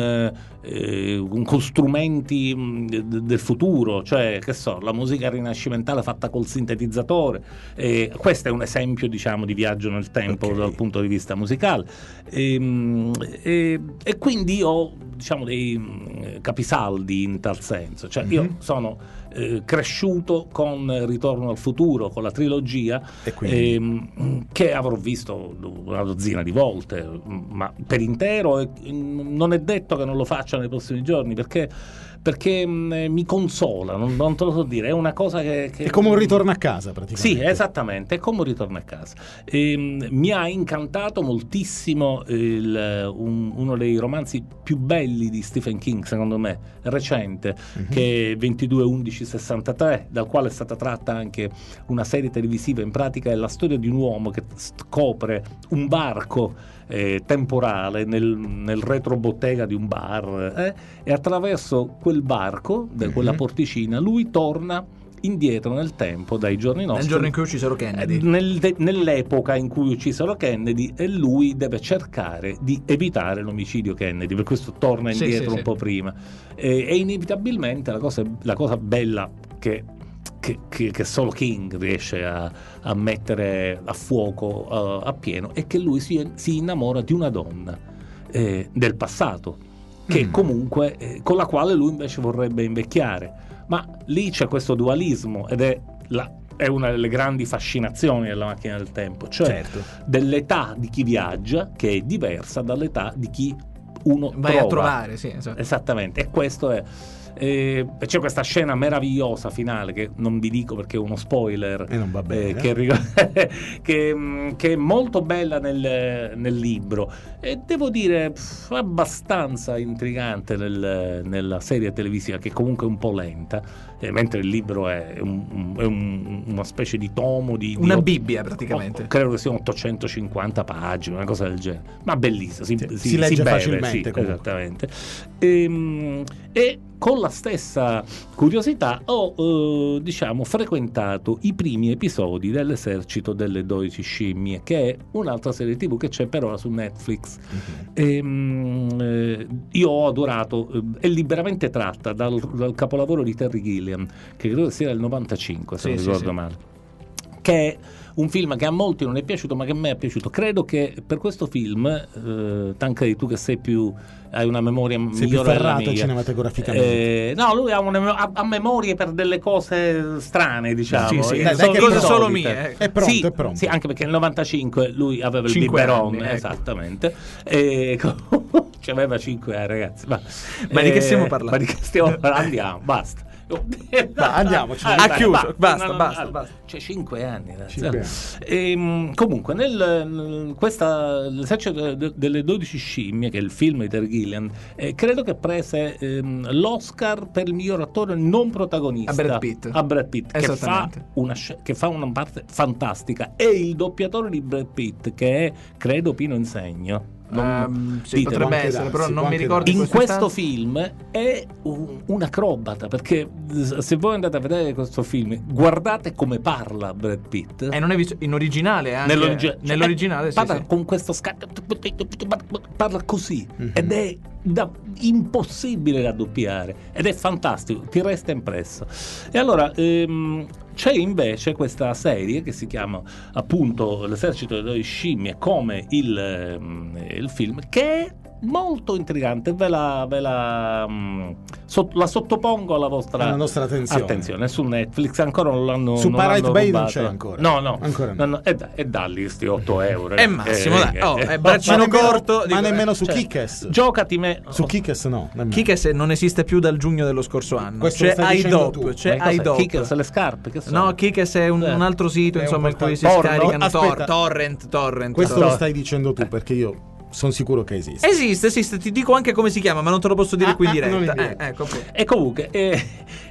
eh, con strumenti mh, de- del futuro, cioè che so, la musica rinascimentale fatta col sintetizzatore. Eh, questo è un esempio, diciamo, di viaggio nel tempo Ok. dal punto di vista musicale. Ehm, E, e quindi ho, diciamo, dei mh, capisaldi in tal senso, cioè io Mhm. sono eh, cresciuto con Ritorno al futuro, con la trilogia, E quindi? ehm, che avrò visto una dozzina di volte, ma per intero, e mm, non è detto che non lo faccia nei prossimi giorni, perché perché mh, mi consola, non, non te lo so dire, è una cosa che, che È come un ritorno a casa, praticamente. sì, esattamente, è come un ritorno a casa. Ehm, mi ha incantato moltissimo il- un- uno dei romanzi più belli di Stephen King, secondo me, recente, Mhm. che è ventidue undici sessantatré, dal quale è stata tratta anche una serie televisiva. In pratica è la storia di un uomo che scopre un barco eh, temporale nel, nel retrobottega di un bar, eh, e attraverso quel barco, da Mhm. quella porticina, lui torna indietro nel tempo, dai giorni nostri, Nel giorno in cui uccisero Kennedy. eh, nel- nell'epoca in cui uccisero Kennedy, e lui deve cercare di evitare l'omicidio Kennedy, per questo torna Sì, indietro sì, un sì. po' prima, e, e inevitabilmente la cosa, la cosa bella che, che, che- che solo King riesce a, a mettere a fuoco uh, a pieno è che lui si, si innamora di una donna eh, del passato, che Mm. comunque eh, con la quale lui invece vorrebbe invecchiare. Ma lì c'è questo dualismo, ed è, la- è una delle grandi fascinazioni della macchina del tempo, cioè Certo. dell'età di chi viaggia, che è diversa dall'età di chi uno Vai trova. a trovare, sì, esatto. Esattamente, e questo è. eh, c'è questa scena meravigliosa finale che non vi dico perché è uno spoiler, E non va bene. eh, che, ric- che, mh, che è molto bella nel, nel libro, e devo dire pff, abbastanza intrigante nel- nella serie televisiva, che comunque è un po' lenta, eh, mentre il libro è, un- è un- una specie di tomo di, di Una ot- Bibbia, praticamente. oh, credo che siano ottocentocinquanta pagine, una cosa del genere, ma bellissimo, si, Sì, si- si legge si beve, facilmente, sì, comunque. esattamente. Ehm, E, con la stessa curiosità ho eh, diciamo frequentato i primi episodi dell'Esercito delle dodici scimmie, che è un'altra serie tivù che c'è per ora su Netflix. Mhm. Ehm, eh, io ho adorato, eh, è liberamente tratta dal, dal capolavoro di Terry Gilliam, che credo sia del novantacinque, se Sì, non sì, ricordo sì. male, che è un film che a molti non è piaciuto, ma che a me è piaciuto. Credo che per questo film, eh, Tancredi, tu che sei più, hai una memoria sei migliore più della ferrato mia, cinematograficamente. eh, no, lui ha, una, ha, ha memorie per delle cose strane, diciamo. Sì, sì, eh, dai, sono dai, che cose è solo insolite. mie. eh. È pronto, sì, è pronto. sì, anche perché nel novantacinque lui aveva il Cinque biberon, anni, ecco. esattamente. E ci aveva cinque anni, ragazzi. Ma, Ma di che eh, stiamo parlando? Ma di che stiamo parlando? Andiamo, basta. Va, andiamoci. Ah, Ha dai, chiuso, va, basta, no, no, basta, no, basta. Cioè cinque anni, ragazzi. Cinque anni. Ehm, comunque nel, nel- questa l'esercito de- delle dodici scimmie, che è il film di Terry Gilliam, eh, credo che prese ehm, l'Oscar per il miglior attore non protagonista A Brad Pitt. a Brad Pitt, che fa, Esattamente. una, sc- che fa una parte fantastica, e il doppiatore di Brad Pitt, che è credo Pino Insegno. Non- Ehm, sì, ditelo. potrebbe anche essere, darsi, però può non mi anche ricordo In in questo film è un, un acrobata, perché se voi andate a vedere questo film, guardate come parla Brad Pitt. E non è visto in originale anche. Nell'origi- cioè, Nell'originale, sì, parla sì. con questo scatto, parla così, Mhm. ed è da- impossibile da doppiare, ed è fantastico, ti resta impresso. E allora ehm, c'è invece questa serie che si chiama appunto L'esercito delle scimmie, come il, ehm, il film, che è molto intrigante. Ve la, ve la, mm, sot- la sottopongo alla vostra Alla nostra attenzione. attenzione. Su Netflix ancora non l'hanno Su non Pirate l'hanno Bay non rubato. c'è ancora. No, no, Ancora no. no, no, e, da, e dalli sti otto euro. È massimo, Eh, dai. eh, Oh, eh, è no, braccino ma nemmeno- corto. ma dico, nemmeno eh, su cioè, Kick-Ass. Giocati me. Su Kick-Ass no, nemmeno. Kick-Ass non esiste più dal giugno dello scorso anno. Questo lo C'è stai dicendo iDop, tu. c'è Ma cos'è? iDop. Kickers, le scarpe, che sono? No, Kick-Ass è un, Eh. un altro sito, È insomma, un in cui si portale. scaricano Porno? tor- Aspetta. torrent, torrent. Questo torrent. lo stai dicendo tu, perché io sono sicuro che esiste. Esiste, esiste, ti dico anche come si chiama, ma non te lo posso dire Ah, qui in ah, non in diretta. diretta. Eh, ecco appunto. E comunque, eh,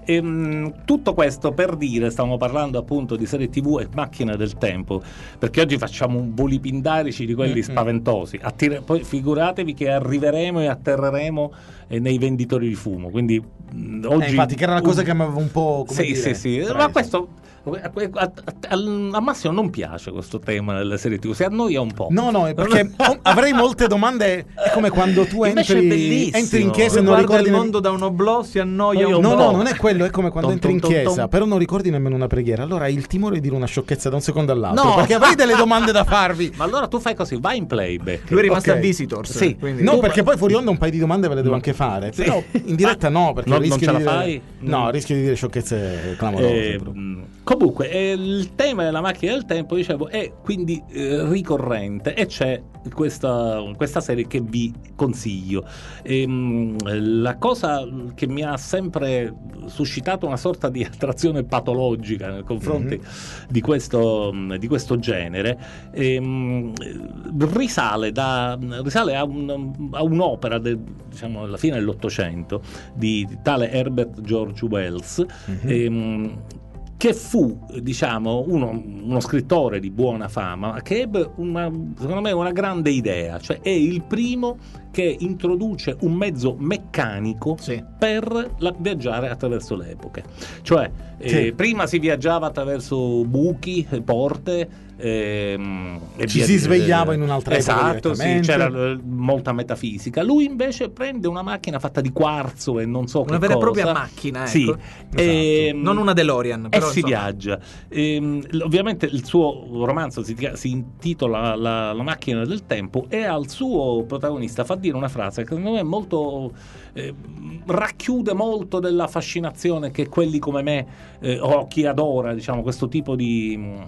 ehm, tutto questo per dire, stiamo parlando appunto di serie tivù e macchine del tempo, perché oggi facciamo un bolipindarici di quelli Mm-hmm. spaventosi. Attira- poi figuratevi che arriveremo e atterreremo eh, nei venditori di fumo. Quindi mh, oggi. Eh, infatti, che era una cosa che mi aveva un po'. Come Sì, dire, sì, sì, preso. ma questo a, a- a- a Massimo non piace questo tema delle serie tivù, si annoia un po'. No, no, è perché oh, avrei molte domande. È come quando tu Invece è entri, bellissimo. entri in chiesa e Se non guarda ricordi il nemm- mondo da un oblò si annoia No, un No, po'. no, non è quello, è come quando Tom, entri in tom, tom, chiesa, tom. però non ricordi nemmeno una preghiera. Allora hai il timore di dire una sciocchezza da un secondo all'altro, No. perché avrei delle domande da farvi. Ma allora tu fai così, vai in playback. Lui è rimasto Ok. a Visitors. Sì. quindi- No, Tu- perché poi fuori onda un paio di domande ve le devo anche fare. Sì. Però in diretta no, perché Non- non rischio ce di la dire... fai? No, Mm. rischio di dire sciocchezze clamorose. Eh, però. mh, comunque eh, il tema della macchina del tempo, dicevo, è quindi eh, ricorrente, e c'è questa, questa serie che vi consiglio. Ehm, la cosa che mi ha sempre suscitato una sorta di attrazione patologica nei confronti Mhm. di, questo, di questo genere ehm, risale, da, risale a, un- a un'opera del, diciamo alla fine dell'Ottocento di, di tale Herbert George Wells, ehm, che fu, diciamo, uno, uno scrittore di buona fama, che ebbe una, secondo me una grande idea, cioè è il primo che introduce un mezzo meccanico Sì. per la- viaggiare attraverso le epoche. Cioè, eh, Sì. prima si viaggiava attraverso buchi, eh, porte, ehm, e Ci via si di- svegliava in un'altra epoca esatto, sì, direttamente. c'era eh, molta metafisica. Lui invece prende una macchina fatta di quarzo e non so che Una vera e cosa. propria macchina, ecco. Sì. Ehm, Non una DeLorean, e però, si insomma. viaggia. Ehm, l- ovviamente il suo romanzo si, tia- si intitola la, la macchina del tempo, e al suo protagonista fa dire una frase che secondo me è molto eh, racchiude molto della fascinazione che quelli come me eh, o chi adora, diciamo, questo tipo di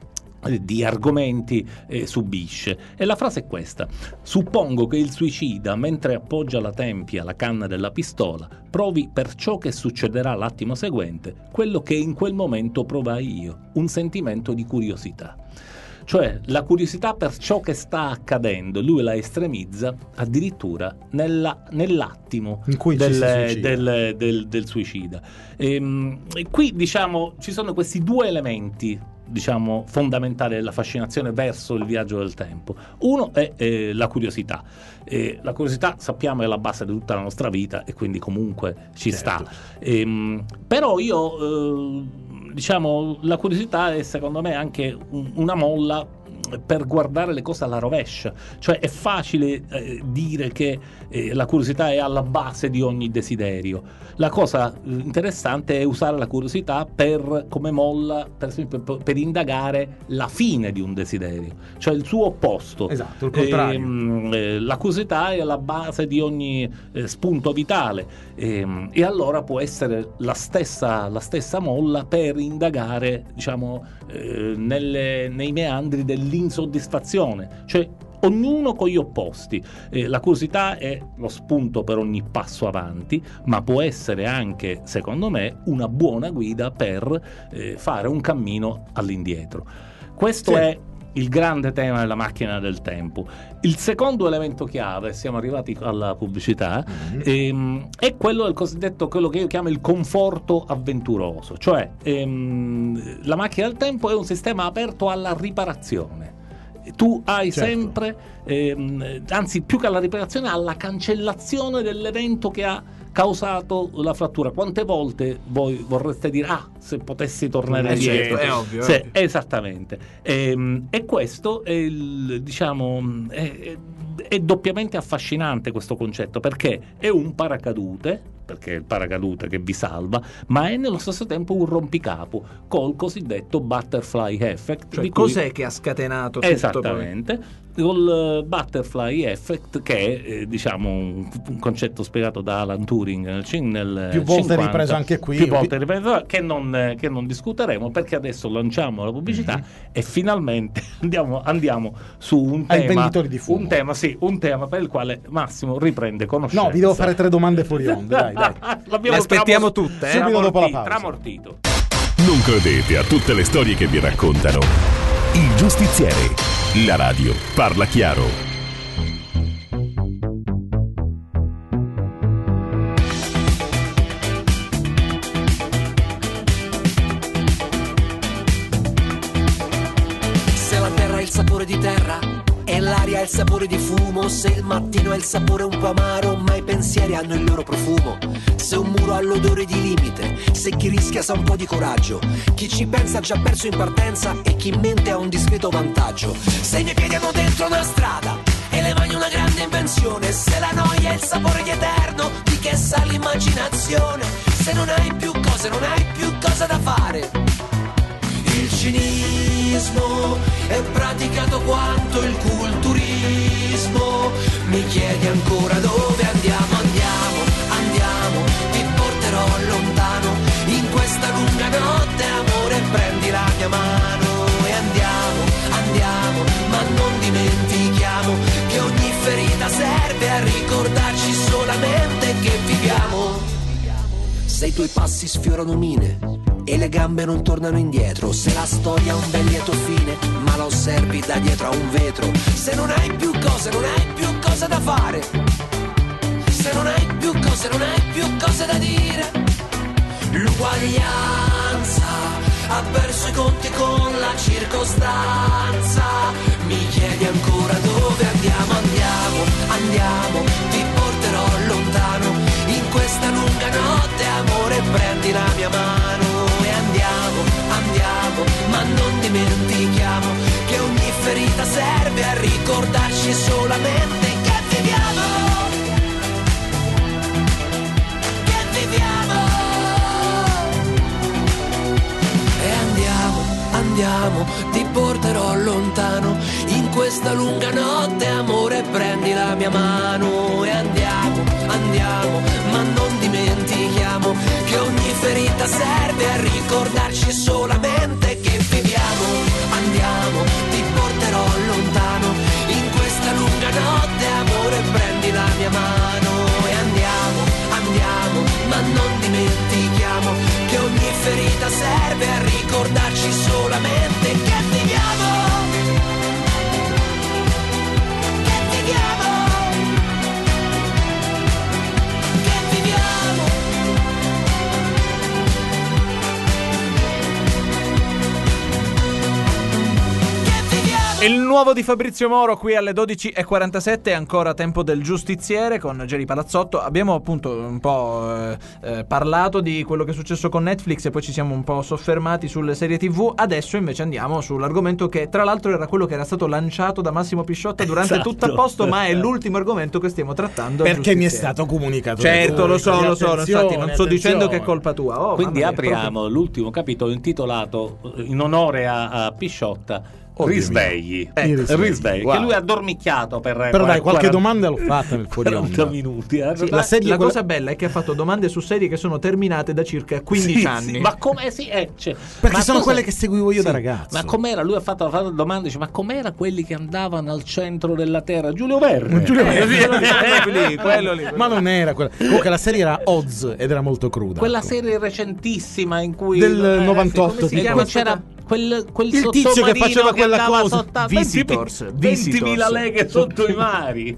di argomenti eh, subisce. E la frase è questa: suppongo che il suicida, mentre appoggia la tempia alla canna della pistola, provi per ciò che succederà l'attimo seguente quello che in quel momento provai io, un sentimento di curiosità. Cioè la curiosità per ciò che sta accadendo lui la estremizza addirittura nella- nell'attimo In cui ci del, si suicida. del, del- del suicida. Ehm, e qui diciamo ci sono questi due elementi, diciamo, fondamentali della fascinazione verso il viaggio del tempo. Uno è eh, la curiosità. Eh, la curiosità, sappiamo, è la base di tutta la nostra vita, e quindi comunque ci Certo. sta. Ehm, però io eh, diciamo la curiosità è secondo me anche un- una molla per guardare le cose alla rovescia. Cioè è facile eh, dire che eh, la curiosità è alla base di ogni desiderio. La cosa eh, interessante è usare la curiosità per, come molla, per esempio, per, per indagare la fine di un desiderio, cioè il suo opposto. Esatto, il contrario. Ehm, eh, la curiosità è alla base di ogni eh, spunto vitale, ehm, e allora può essere la stessa, la stessa molla per indagare, diciamo, eh, nelle, nei meandri dell'insoddisfazione, cioè ognuno con gli opposti. Eh, la curiosità è lo spunto per ogni passo avanti, ma può essere anche, secondo me, una buona guida per eh, fare un cammino all'indietro. Questo Sì. è il grande tema della macchina del tempo. Il secondo elemento chiave, siamo arrivati alla pubblicità, Mm-hmm. ehm, è quello del cosiddetto, quello che io chiamo il conforto avventuroso. Cioè ehm, la macchina del tempo è un sistema aperto alla riparazione. Tu hai Certo. sempre, ehm, anzi più che alla riparazione, alla cancellazione dell'evento che ha causato la frattura. Quante volte voi vorreste dire ah, se potessi tornare Eh, indietro? certo, è ovvio, è Sì, ovvio. esattamente. Ehm, e questo è il, diciamo, è, è- è doppiamente affascinante questo concetto, perché è un paracadute, perché è il paracadute che vi salva, ma è nello stesso tempo un rompicapo col cosiddetto butterfly effect. Cioè, di cui- cos'è che ha scatenato tutto? Esattamente, col uh, butterfly effect, che è eh, diciamo un, un concetto spiegato da Alan Turing nel, cin- nel Più volte cinquanta, ripreso anche qui. più volte ripreso, che non, eh, che non discuteremo, perché adesso lanciamo la pubblicità e finalmente andiamo, andiamo su un Ai tema, venditori di fumo. un tema, sì, un tema per il quale Massimo riprende conoscenza. No, vi devo fare tre domande fuori onda, dai, dai. L'abbiamo Le aspettiamo tramos- tutte, eh? Subito dopo la tramorti- pausa. tramortito. Non credete a tutte le storie che vi raccontano. Il Giustiziere. La radio parla chiaro. Se la terra ha il sapore di terra e l'aria ha il sapore di fumo, se il mattino ha il sapore un po' amaro, ma i pensieri hanno il loro profumo, se un muro ha l'odore di limite, se chi rischia sa un po' di coraggio, chi ci pensa ha già perso in partenza e chi mente ha un discreto vantaggio, se i miei piedi hanno dentro una strada e le mani una grande invenzione, se la noia è il sapore di eterno, di che sa l'immaginazione, se non hai più cose, non hai più cosa da fare. Il cinismo è praticato quanto il culturismo. Mi chiedi ancora dove andiamo, andiamo, andiamo, ti porterò lontano. In questa lunga notte, amore, prendi la mia mano e andiamo, andiamo, ma non dimentichiamo che ogni ferita serve a ricordarci solamente che viviamo. Se i tuoi passi sfiorano mine e le gambe non tornano indietro, se la storia ha un bel lieto fine, ma la osservi da dietro a un vetro, se non hai più cose, non hai più cose da fare, se non hai più cose, non hai più cose da dire, l'uguaglianza ha perso i conti con la circostanza. Mi chiedi ancora dove andiamo, andiamo, andiamo, ti porterò lontano. In questa lunga notte, amore, prendi la mia mano e andiamo, andiamo, ma non dimentichiamo che ogni ferita serve a ricordarci solamente che viviamo, che viviamo. E andiamo, andiamo, ti porterò lontano. In questa lunga notte, amore, prendi la mia mano e andiamo, andiamo, ma non dimentichiamo che ogni ferita serve a ricordarci solamente che viviamo. Andiamo, ti porterò lontano. In questa lunga notte, amore, prendi la mia mano e andiamo, andiamo, ma non dimentichiamo che ogni ferita serve a ricordarci solamente che viviamo. Che viviamo. Il nuovo di Fabrizio Moro qui alle dodici e quarantasette, ancora tempo del giustiziere con Geri Palazzotto. Abbiamo appunto un po' eh, eh, parlato di quello che è successo con Netflix e poi ci siamo un po' soffermati sulle serie tivù. Adesso invece andiamo sull'argomento che tra l'altro era quello che era stato lanciato da Massimo Pisciotta durante Esatto. Tutto a Posto, ma è l'ultimo argomento che stiamo trattando. al Perché mi è giustiziere. stato comunicato. Certo, lo so, lo so, Attenzione, infatti non sto dicendo attenzione. che è colpa tua. Oh, Quindi mamma mia, apriamo proprio- l'ultimo capitolo intitolato in onore a, a Pisciotta. Oddio Risvegli, mio. I risvegli. risvegli, Wow. che lui ha dormicchiato per Però dai, qualche quaranta domanda l'ho fatta nel fuori quaranta onda. minuti. eh. Sì, La la, serie la quella- cosa bella è che ha fatto domande su serie che sono terminate da circa quindici Sì, anni. sì, ma come sì, eh, cioè, Perché ma sono cosa- quelle che seguivo io da sì, ragazzo. Ma com'era? Lui ha fatto, ha fatto domande, dice, ma com'era quelli che andavano al centro della terra? Giulio Verne. Giulio Eh, Verne. quello lì, quello lì, quello lì. Ma non era quella. Comunque la serie era Oz ed era molto cruda. Quella ecco. serie recentissima in cui Del eh, novantotto, come si tipo. chiama? C'era quel, quel Il tizio che sottomarino faceva quella andava cosa. sotto- Visitors, ventimila Visitors. leghe sotto i mari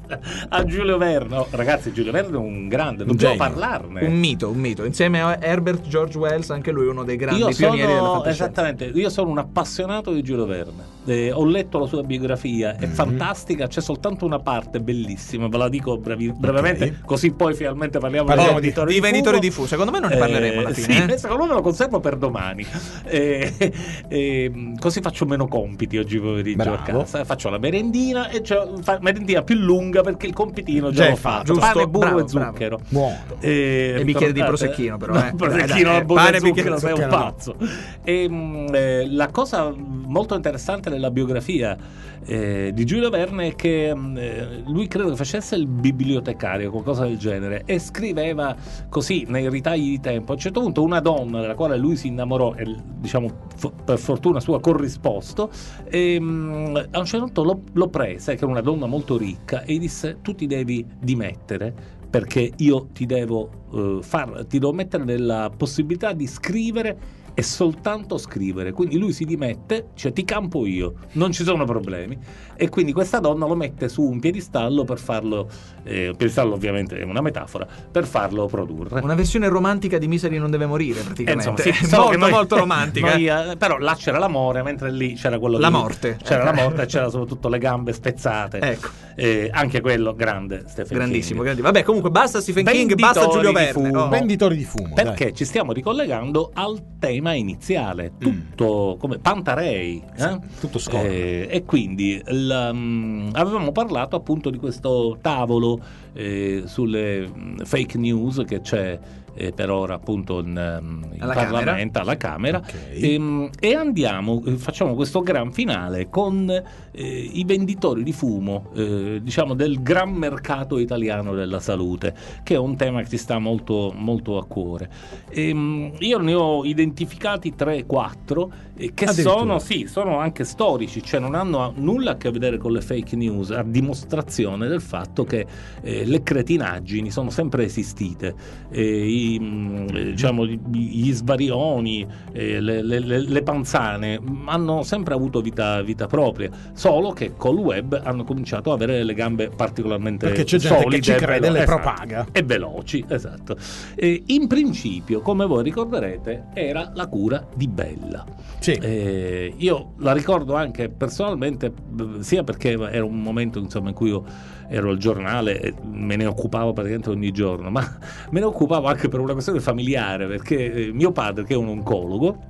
a Giulio Verne. Oh, ragazzi, Giulio Verne è un grande, Un dobbiamo genio. parlarne. Un mito, un mito. Insieme a Herbert George Wells, anche lui uno dei grandi Io pionieri della sono fantascienza. esattamente, io sono un appassionato di Giulio Verne. Eh, ho letto la sua biografia, Mhm. è fantastica, c'è soltanto una parte bellissima, ve la dico brevi- brevemente, Ok. così poi finalmente parliamo, Parliamo di di- venditori Di venditori fumo. di fu. Secondo me non ne parleremo alla Eh, fine. Sì, eh. secondo me lo conservo per domani. Eh, eh, così faccio meno compiti oggi pomeriggio a Bravo. casa. Faccio la merendina e c'ho fa- merendina più lunga perché il compitino già Già l'ho è fatto. fatto. Giusto, Pane, burro bravo, e zucchero. Buono. Eh, E bicchiere di ricordate- prosecchino, però, No, eh. prosecchino, Dai, dai, burro pane, e bicchiere zucchero, di sei un zucchero, no. pazzo. E, mh, eh, la cosa molto interessante della biografia eh, di Giulio Verne è che mh, eh, lui credo che facesse il bibliotecario, qualcosa del genere, e scriveva così nei ritagli di tempo. A un certo punto una donna della quale lui si innamorò e diciamo fo- per fortuna sua corrisposto, e, mh, a un certo punto lo, lo prese, che era una donna molto ricca, e gli disse: tu ti devi dimettere perché io ti devo eh, far, ti devo mettere nella possibilità di scrivere e soltanto scrivere. Quindi lui si dimette, cioè ti campo io, non ci sono problemi, e quindi questa donna lo mette su un piedistallo per farlo, eh, un piedistallo ovviamente è una metafora, per farlo produrre. Una versione romantica di Misery non deve morire, praticamente. Eh, insomma, sì, solo molto, che noi- molto romantica. noi, eh, però là c'era l'amore, mentre lì c'era quello La di- morte. c'era la morte e c'era soprattutto le gambe spezzate. Ecco. Eh, anche quello grande, Stephen Grandissimo, King. grandissimo. Vabbè, comunque basta Stephen King, Venditori basta Giulio di Verne. fumo. Oh. Venditori di fumo. Perché dai. ci stiamo ricollegando al tema iniziale, tutto come Pantarei, eh? Sì, tutto scorre. Eh, e quindi il, um, avevamo parlato appunto di questo tavolo eh, sulle mm, fake news che c'è eh, per ora appunto in, um, in Alla Parlamento, alla Camera. Ok. Ehm, e andiamo, eh, facciamo questo gran finale con eh, i venditori di fumo, eh, diciamo del gran mercato italiano della salute, che è un tema che ci sta molto, molto a cuore. Ehm, io ne ho identificati tre quattro eh, che Addirittura. sono, sì, sono anche storici, cioè non hanno nulla a che vedere con le fake news, a dimostrazione del fatto che eh, le cretinaggini sono sempre esistite. Eh, i, mh, eh, diciamo, gli- gli svarioni, eh, le, le- le- le panzane mh, hanno sempre avuto vita, vita propria, solo che col web hanno cominciato ad avere le gambe particolarmente Perché c'è gente solide che ci e crede, velo- le esatto, propaga. e veloci, esatto. E in principio, come voi ricorderete, era la cura di Bella. Sì. Eh, io la ricordo anche personalmente, b- sia perché era un momento insomma in cui io ero al giornale e me ne occupavo praticamente ogni giorno, ma me ne occupavo anche per una questione familiare, perché eh, mio padre, che è un oncologo,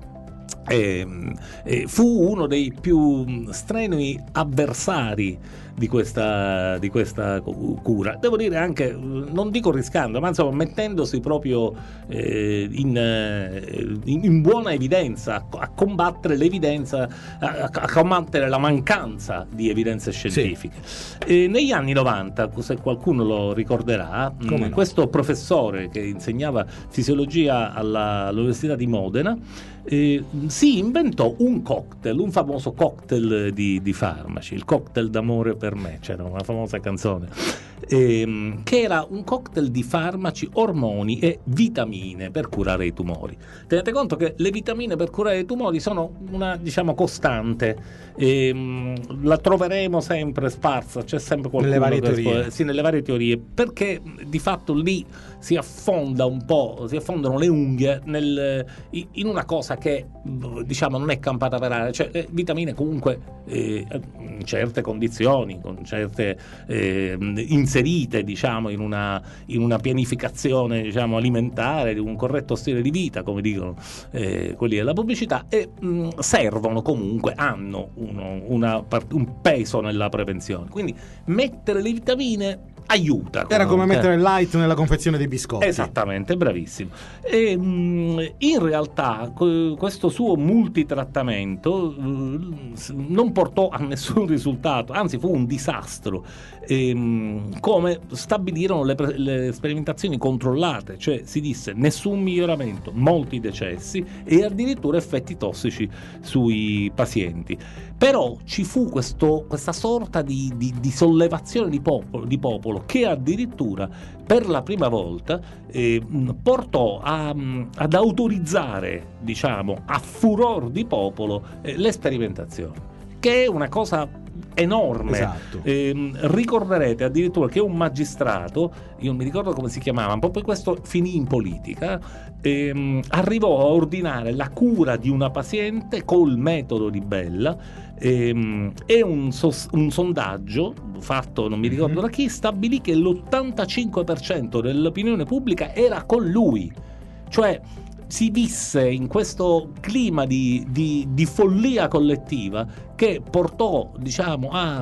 eh, eh, fu uno dei più mh, strenui avversari di questa, di questa cu- cura. Devo dire anche, eh, non dico rischiando, ma insomma mettendosi proprio eh, in, eh, in, in buona evidenza, a, a combattere l'evidenza, a, a combattere la mancanza di evidenze scientifiche. E negli anni novanta, se qualcuno lo ricorderà, mh, Come no? questo professore che insegnava fisiologia alla- all'Università di Modena eh, si inventò un cocktail, un famoso cocktail di, di farmaci, il cocktail d'amore per me, c'era una famosa canzone, ehm, che era un cocktail di farmaci, ormoni e vitamine per curare i tumori. Tenete conto che le vitamine per curare i tumori sono una, diciamo, costante, ehm, la troveremo sempre sparsa, c'è sempre qualcuno Nelle varie che teorie. sì, nelle varie teorie, perché di fatto lì si affonda un po', si affondano le unghie nel, in una cosa cosa che diciamo non è campata per aria, cioè le vitamine comunque eh, in certe condizioni, con certe eh, inserite diciamo in una, in una pianificazione diciamo alimentare, di un corretto stile di vita, come dicono eh, quelli della pubblicità, e mh, servono comunque, hanno uno, una, un peso nella prevenzione, quindi mettere le vitamine aiuta comunque. Era come mettere il light nella confezione dei biscotti. Esattamente, bravissimo. E, mh, in realtà co- questo suo multitrattamento mh, non portò a nessun risultato, anzi fu un disastro. E, mh, come stabilirono le, pre- le sperimentazioni controllate, cioè si disse nessun miglioramento, molti decessi e addirittura effetti tossici sui pazienti. Però ci fu questo, questa sorta di, di, di sollevazione di popolo, di popolo che addirittura per la prima volta eh, portò a, ad autorizzare, diciamo, a furor di popolo eh, le sperimentazioni, che è una cosa enorme. Esatto. Eh, ricorderete addirittura che un magistrato, io non mi ricordo come si chiamava, proprio questo finì in politica, ehm, arrivò a ordinare la cura di una paziente col metodo di Bella, ehm, e un, sos- un sondaggio fatto non mi ricordo da chi stabilì che l'ottantacinque per cento dell'opinione pubblica era con lui, cioè si visse in questo clima di, di, di follia collettiva che portò diciamo a,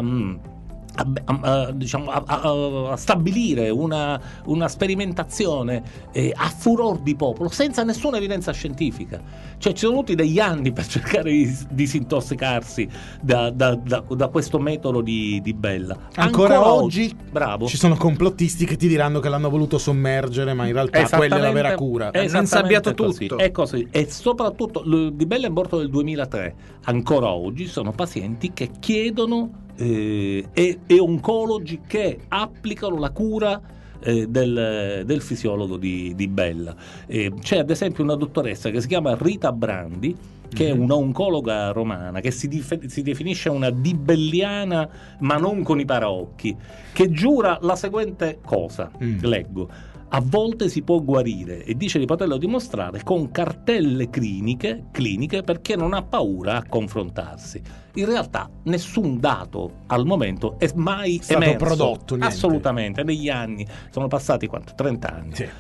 a, a, a, diciamo, a, a, a stabilire una, una sperimentazione eh, a furor di popolo senza nessuna evidenza scientifica. Cioè ci sono voluti degli anni per cercare di disintossicarsi da, da, da, da questo metodo di, di Bella. Ancora, Ancora oggi, oggi bravo. Ci sono complottisti che ti diranno che l'hanno voluto sommergere, ma in realtà quella è la vera cura. È insabbiato così, tutto. È così. E soprattutto Di Bella è morto nel duemilatré. Ancora oggi sono pazienti che chiedono eh, e, e oncologi che applicano la cura eh, del, del fisiologo di, di Bella. Eh, c'è ad esempio una dottoressa che si chiama Rita Brandi, che mm-hmm. è una oncologa romana, che si, dif- si definisce una dibelliana ma non con i paraocchi, che giura la seguente cosa, mm. leggo: a volte si può guarire, e dice di poterlo dimostrare con cartelle cliniche, cliniche perché non ha paura a confrontarsi. In realtà nessun dato al momento è mai stato emerso, prodotto, niente. Assolutamente, negli anni sono passati quanto? trenta anni. Sì.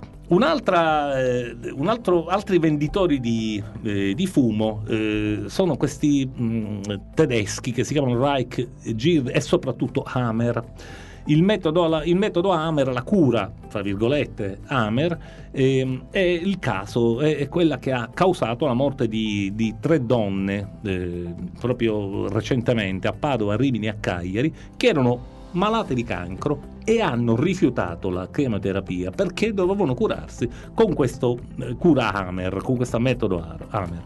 Un'altra, eh, un altro, altri venditori di, eh, di fumo eh, sono questi mh, tedeschi che si chiamano Reich, Gir e soprattutto Hammer. Il metodo, il metodo Hammer, la cura, tra virgolette, Hammer, eh, è il caso, è, è quella che ha causato la morte di, di tre donne eh, proprio recentemente a Padova, a Rimini e a Cagliari, che erano malate di cancro e hanno rifiutato la chemoterapia perché dovevano curarsi con questo eh, cura Hammer, con questo metodo Hammer.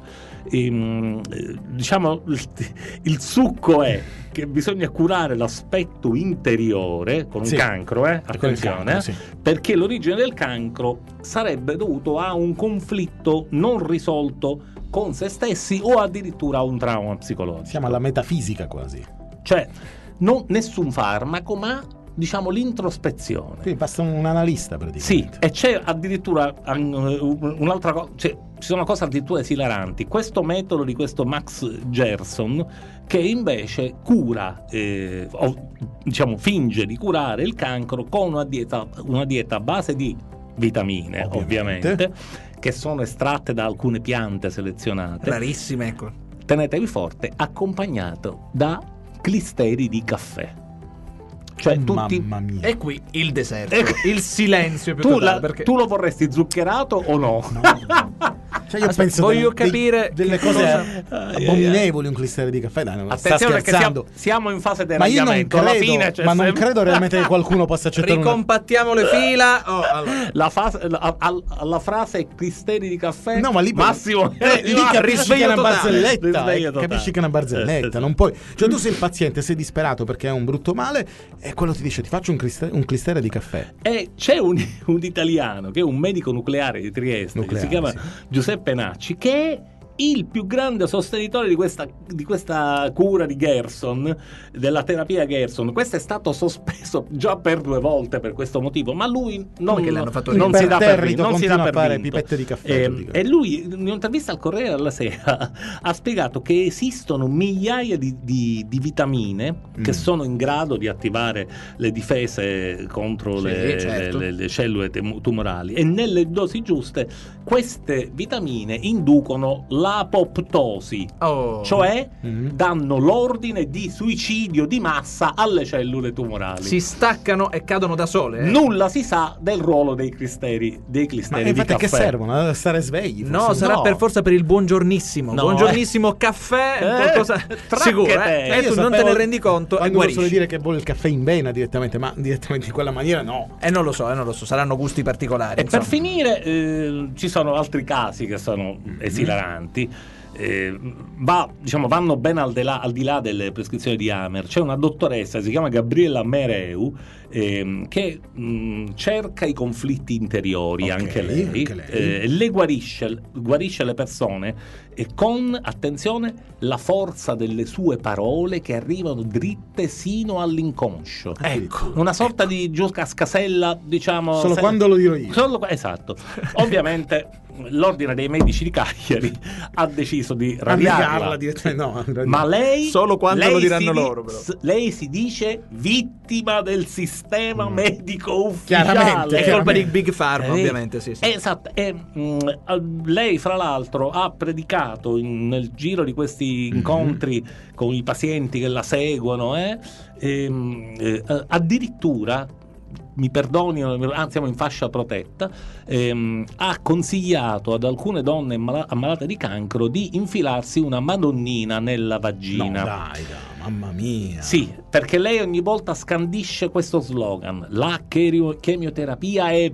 E, diciamo il, il succo è che bisogna curare l'aspetto interiore con un sì, cancro, eh? attenzione, cancro, sì. perché l'origine del cancro sarebbe dovuto a un conflitto non risolto con se stessi o addirittura a un trauma psicologico. Siamo alla metafisica quasi. Cioè non, nessun farmaco, ma diciamo l'introspezione. Quindi basta un analista praticamente. Sì, e c'è addirittura um, un'altra cosa, cioè, ci sono cose addirittura esilaranti. Questo metodo di questo Max Gerson, che invece cura, eh, o, diciamo finge di curare il cancro con una dieta, una dieta a base di vitamine, ovviamente, ovviamente che sono estratte da alcune piante selezionate. Rarissime, ecco. Tenetevi forte, accompagnato da clisteri di caffè. Cioè, oh, tutti... mamma mia. E qui il deserto, Ecco. il silenzio più tu, totale, la, perché... tu lo vorresti zuccherato o no? No, no. Cioè io Aspetta, penso voglio delle, capire dei, delle che cose cosa- abominevoli, un clistero di caffè. Dai, non sta Attenzione perché scherzando. siamo, siamo in fase di Ma io non ragionamento. Alla credo, fine c'è ma non sempre- credo realmente che qualcuno possa accettare una... Ricompattiamo le fila. Oh, allora. la, fase, la, al- alla frase clisteri di caffè. No, ma lì Massimo eh, lì capisci che è una totale. barzelletta, Risveglio eh, totale. capisci che è una barzelletta, non puoi. Cioè tu sei il paziente, sei disperato perché hai un brutto male e quello ti dice ti faccio un clistero, un clistero di caffè. E c'è un, un italiano che è un medico nucleare di Trieste, Nucleare, che si chiama sì. Giuseppe Nacci, che il più grande sostenitore di questa, di questa cura di Gerson, della terapia Gerson. Questo è stato sospeso già per due volte per questo motivo, ma lui non, Come che l'hanno fatto non si dà per Imperterrito, vinto, non si dà continua per a fare vinto. pipette di caffè, E, praticamente. e lui in un'intervista al Corriere della Sera ha spiegato che esistono migliaia di, di, di vitamine Mm. che sono in grado di attivare le difese contro Sì, le, certo. le- le cellule tem- tumorali, e nelle dosi giuste queste vitamine inducono l'apoptosi, Oh. cioè Mm. danno l'ordine di suicidio di massa alle cellule tumorali. Si staccano e cadono da sole. eh? Nulla si sa del ruolo dei clisteri, dei Ma clisteri di infatti a che caffè. servono? A stare svegli? No, forse? sarà no. per forza per il buongiornissimo. No, Buongiornissimo caffè, Eh, qualcosa tracche sicuro, te. eh? Eh, E Io tu non te sapevo- ne rendi conto e quando uno suole guarisci. dire che vuole il caffè in vena direttamente, ma direttamente in quella maniera no. E non lo so, eh, non lo so, saranno gusti particolari. E per insomma. finire, eh, ci sono altri casi che sono esilaranti. Eh, va, diciamo, vanno ben al di, là, al di là delle prescrizioni di Hamer. C'è una dottoressa, si chiama Gabriella Mereu, ehm, che mh, cerca i conflitti interiori, Ok, anche lei, anche lei. eh, le guarisce, guarisce le persone, e con, attenzione, la forza delle sue parole che arrivano dritte sino all'inconscio. Ecco. Una sorta di gioca a scasella, diciamo. Solo se- quando lo dirò io. Solo qua- esatto. Ovviamente l'ordine dei medici di Cagliari ha deciso di A negarla radiarla. direttamente, no. Ma lei Solo quando lei lo diranno si di- loro, però. s- lei si dice vittima del sistema Mm. medico ufficiale. Chiaramente, È colpa di chiaramente. Big Pharma, Eh, ovviamente, sì, sì. Esatto. E, mh, lei, fra l'altro, ha predicato in- nel giro di questi Mhm. incontri con i pazienti che la seguono, eh, ehm, eh, addirittura, mi perdoni, anzi siamo in fascia protetta, ehm, ha consigliato ad alcune donne ammala- ammalate di cancro di infilarsi una madonnina nella No, vagina. dai, dai, mamma mia. Sì, perché lei ogni volta scandisce questo slogan: la cherio- chemioterapia è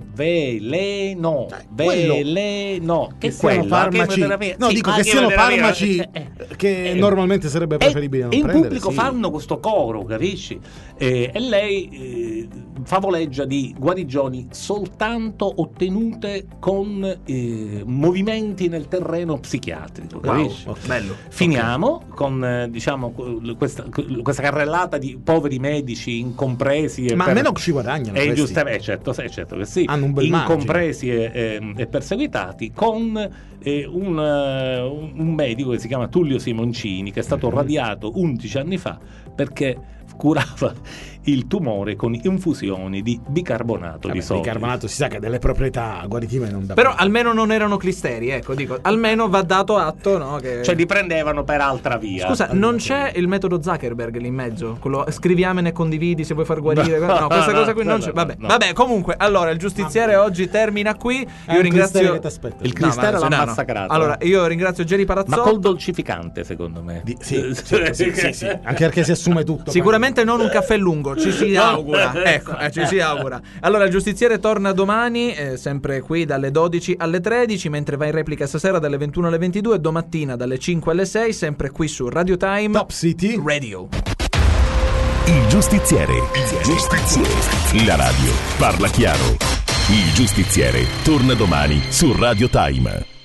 veleno, Dai, quello- veleno. Che Che siano quella, la farmaci. chemioterapia- No, sì, dico la che siano chemioterapia- farmaci eh, che eh, normalmente sarebbe preferibile e, non e in prendere. pubblico sì. fanno questo coro, capisci? Eh, e lei eh, favoleggia di guarigioni soltanto ottenute con eh, movimenti nel terreno psichiatrico, Wow, capisci? ok, bello. Finiamo con eh, diciamo questa, questa carrellata di poveri medici incompresi e Ma per- almeno ci guadagnano e questi. giustamente, eh, certo, sì, certo che sì, Hanno un bel margine. incompresi e, e- e perseguitati, con eh, un, eh, un medico che si chiama Tullio Simoncini, che è stato Mhm. radiato undici anni fa perché curava il tumore con infusioni di bicarbonato Vabbè, di il sodio. bicarbonato si sa che ha delle proprietà guaritive non da Però poco. almeno non erano clisteri, ecco, dico, almeno va dato atto, no, che... Cioè li prendevano per altra via. Scusa, non c'è il metodo Zuckerberg lì in mezzo? Quello scriviamene e condividi se vuoi far guarire. No, questa no, cosa qui non no, c'è. no, Vabbè, no. vabbè, comunque, allora il giustiziere oggi termina qui. È Io un ringrazio clistero che t'aspetta. Il No, clistero ma- l'ha no, no. massacrato. Allora, io ringrazio Jerry Ma Palazzotto. col dolcificante, secondo me. Di- sì, certo, sì, sì, sì. Anche perché si assume tutto. Sicuramente non un caffè lungo, ci si augura. Ecco, eh, ci si augura. Allora, il giustiziere torna domani, eh, sempre qui dalle dodici alle tredici, mentre va in replica stasera dalle ventuno alle ventidue, domattina dalle cinque alle sei, sempre qui su Radio Time Top City Radio. Il giustiziere. Il giustiziere. La radio parla chiaro. Il giustiziere torna domani su Radio Time.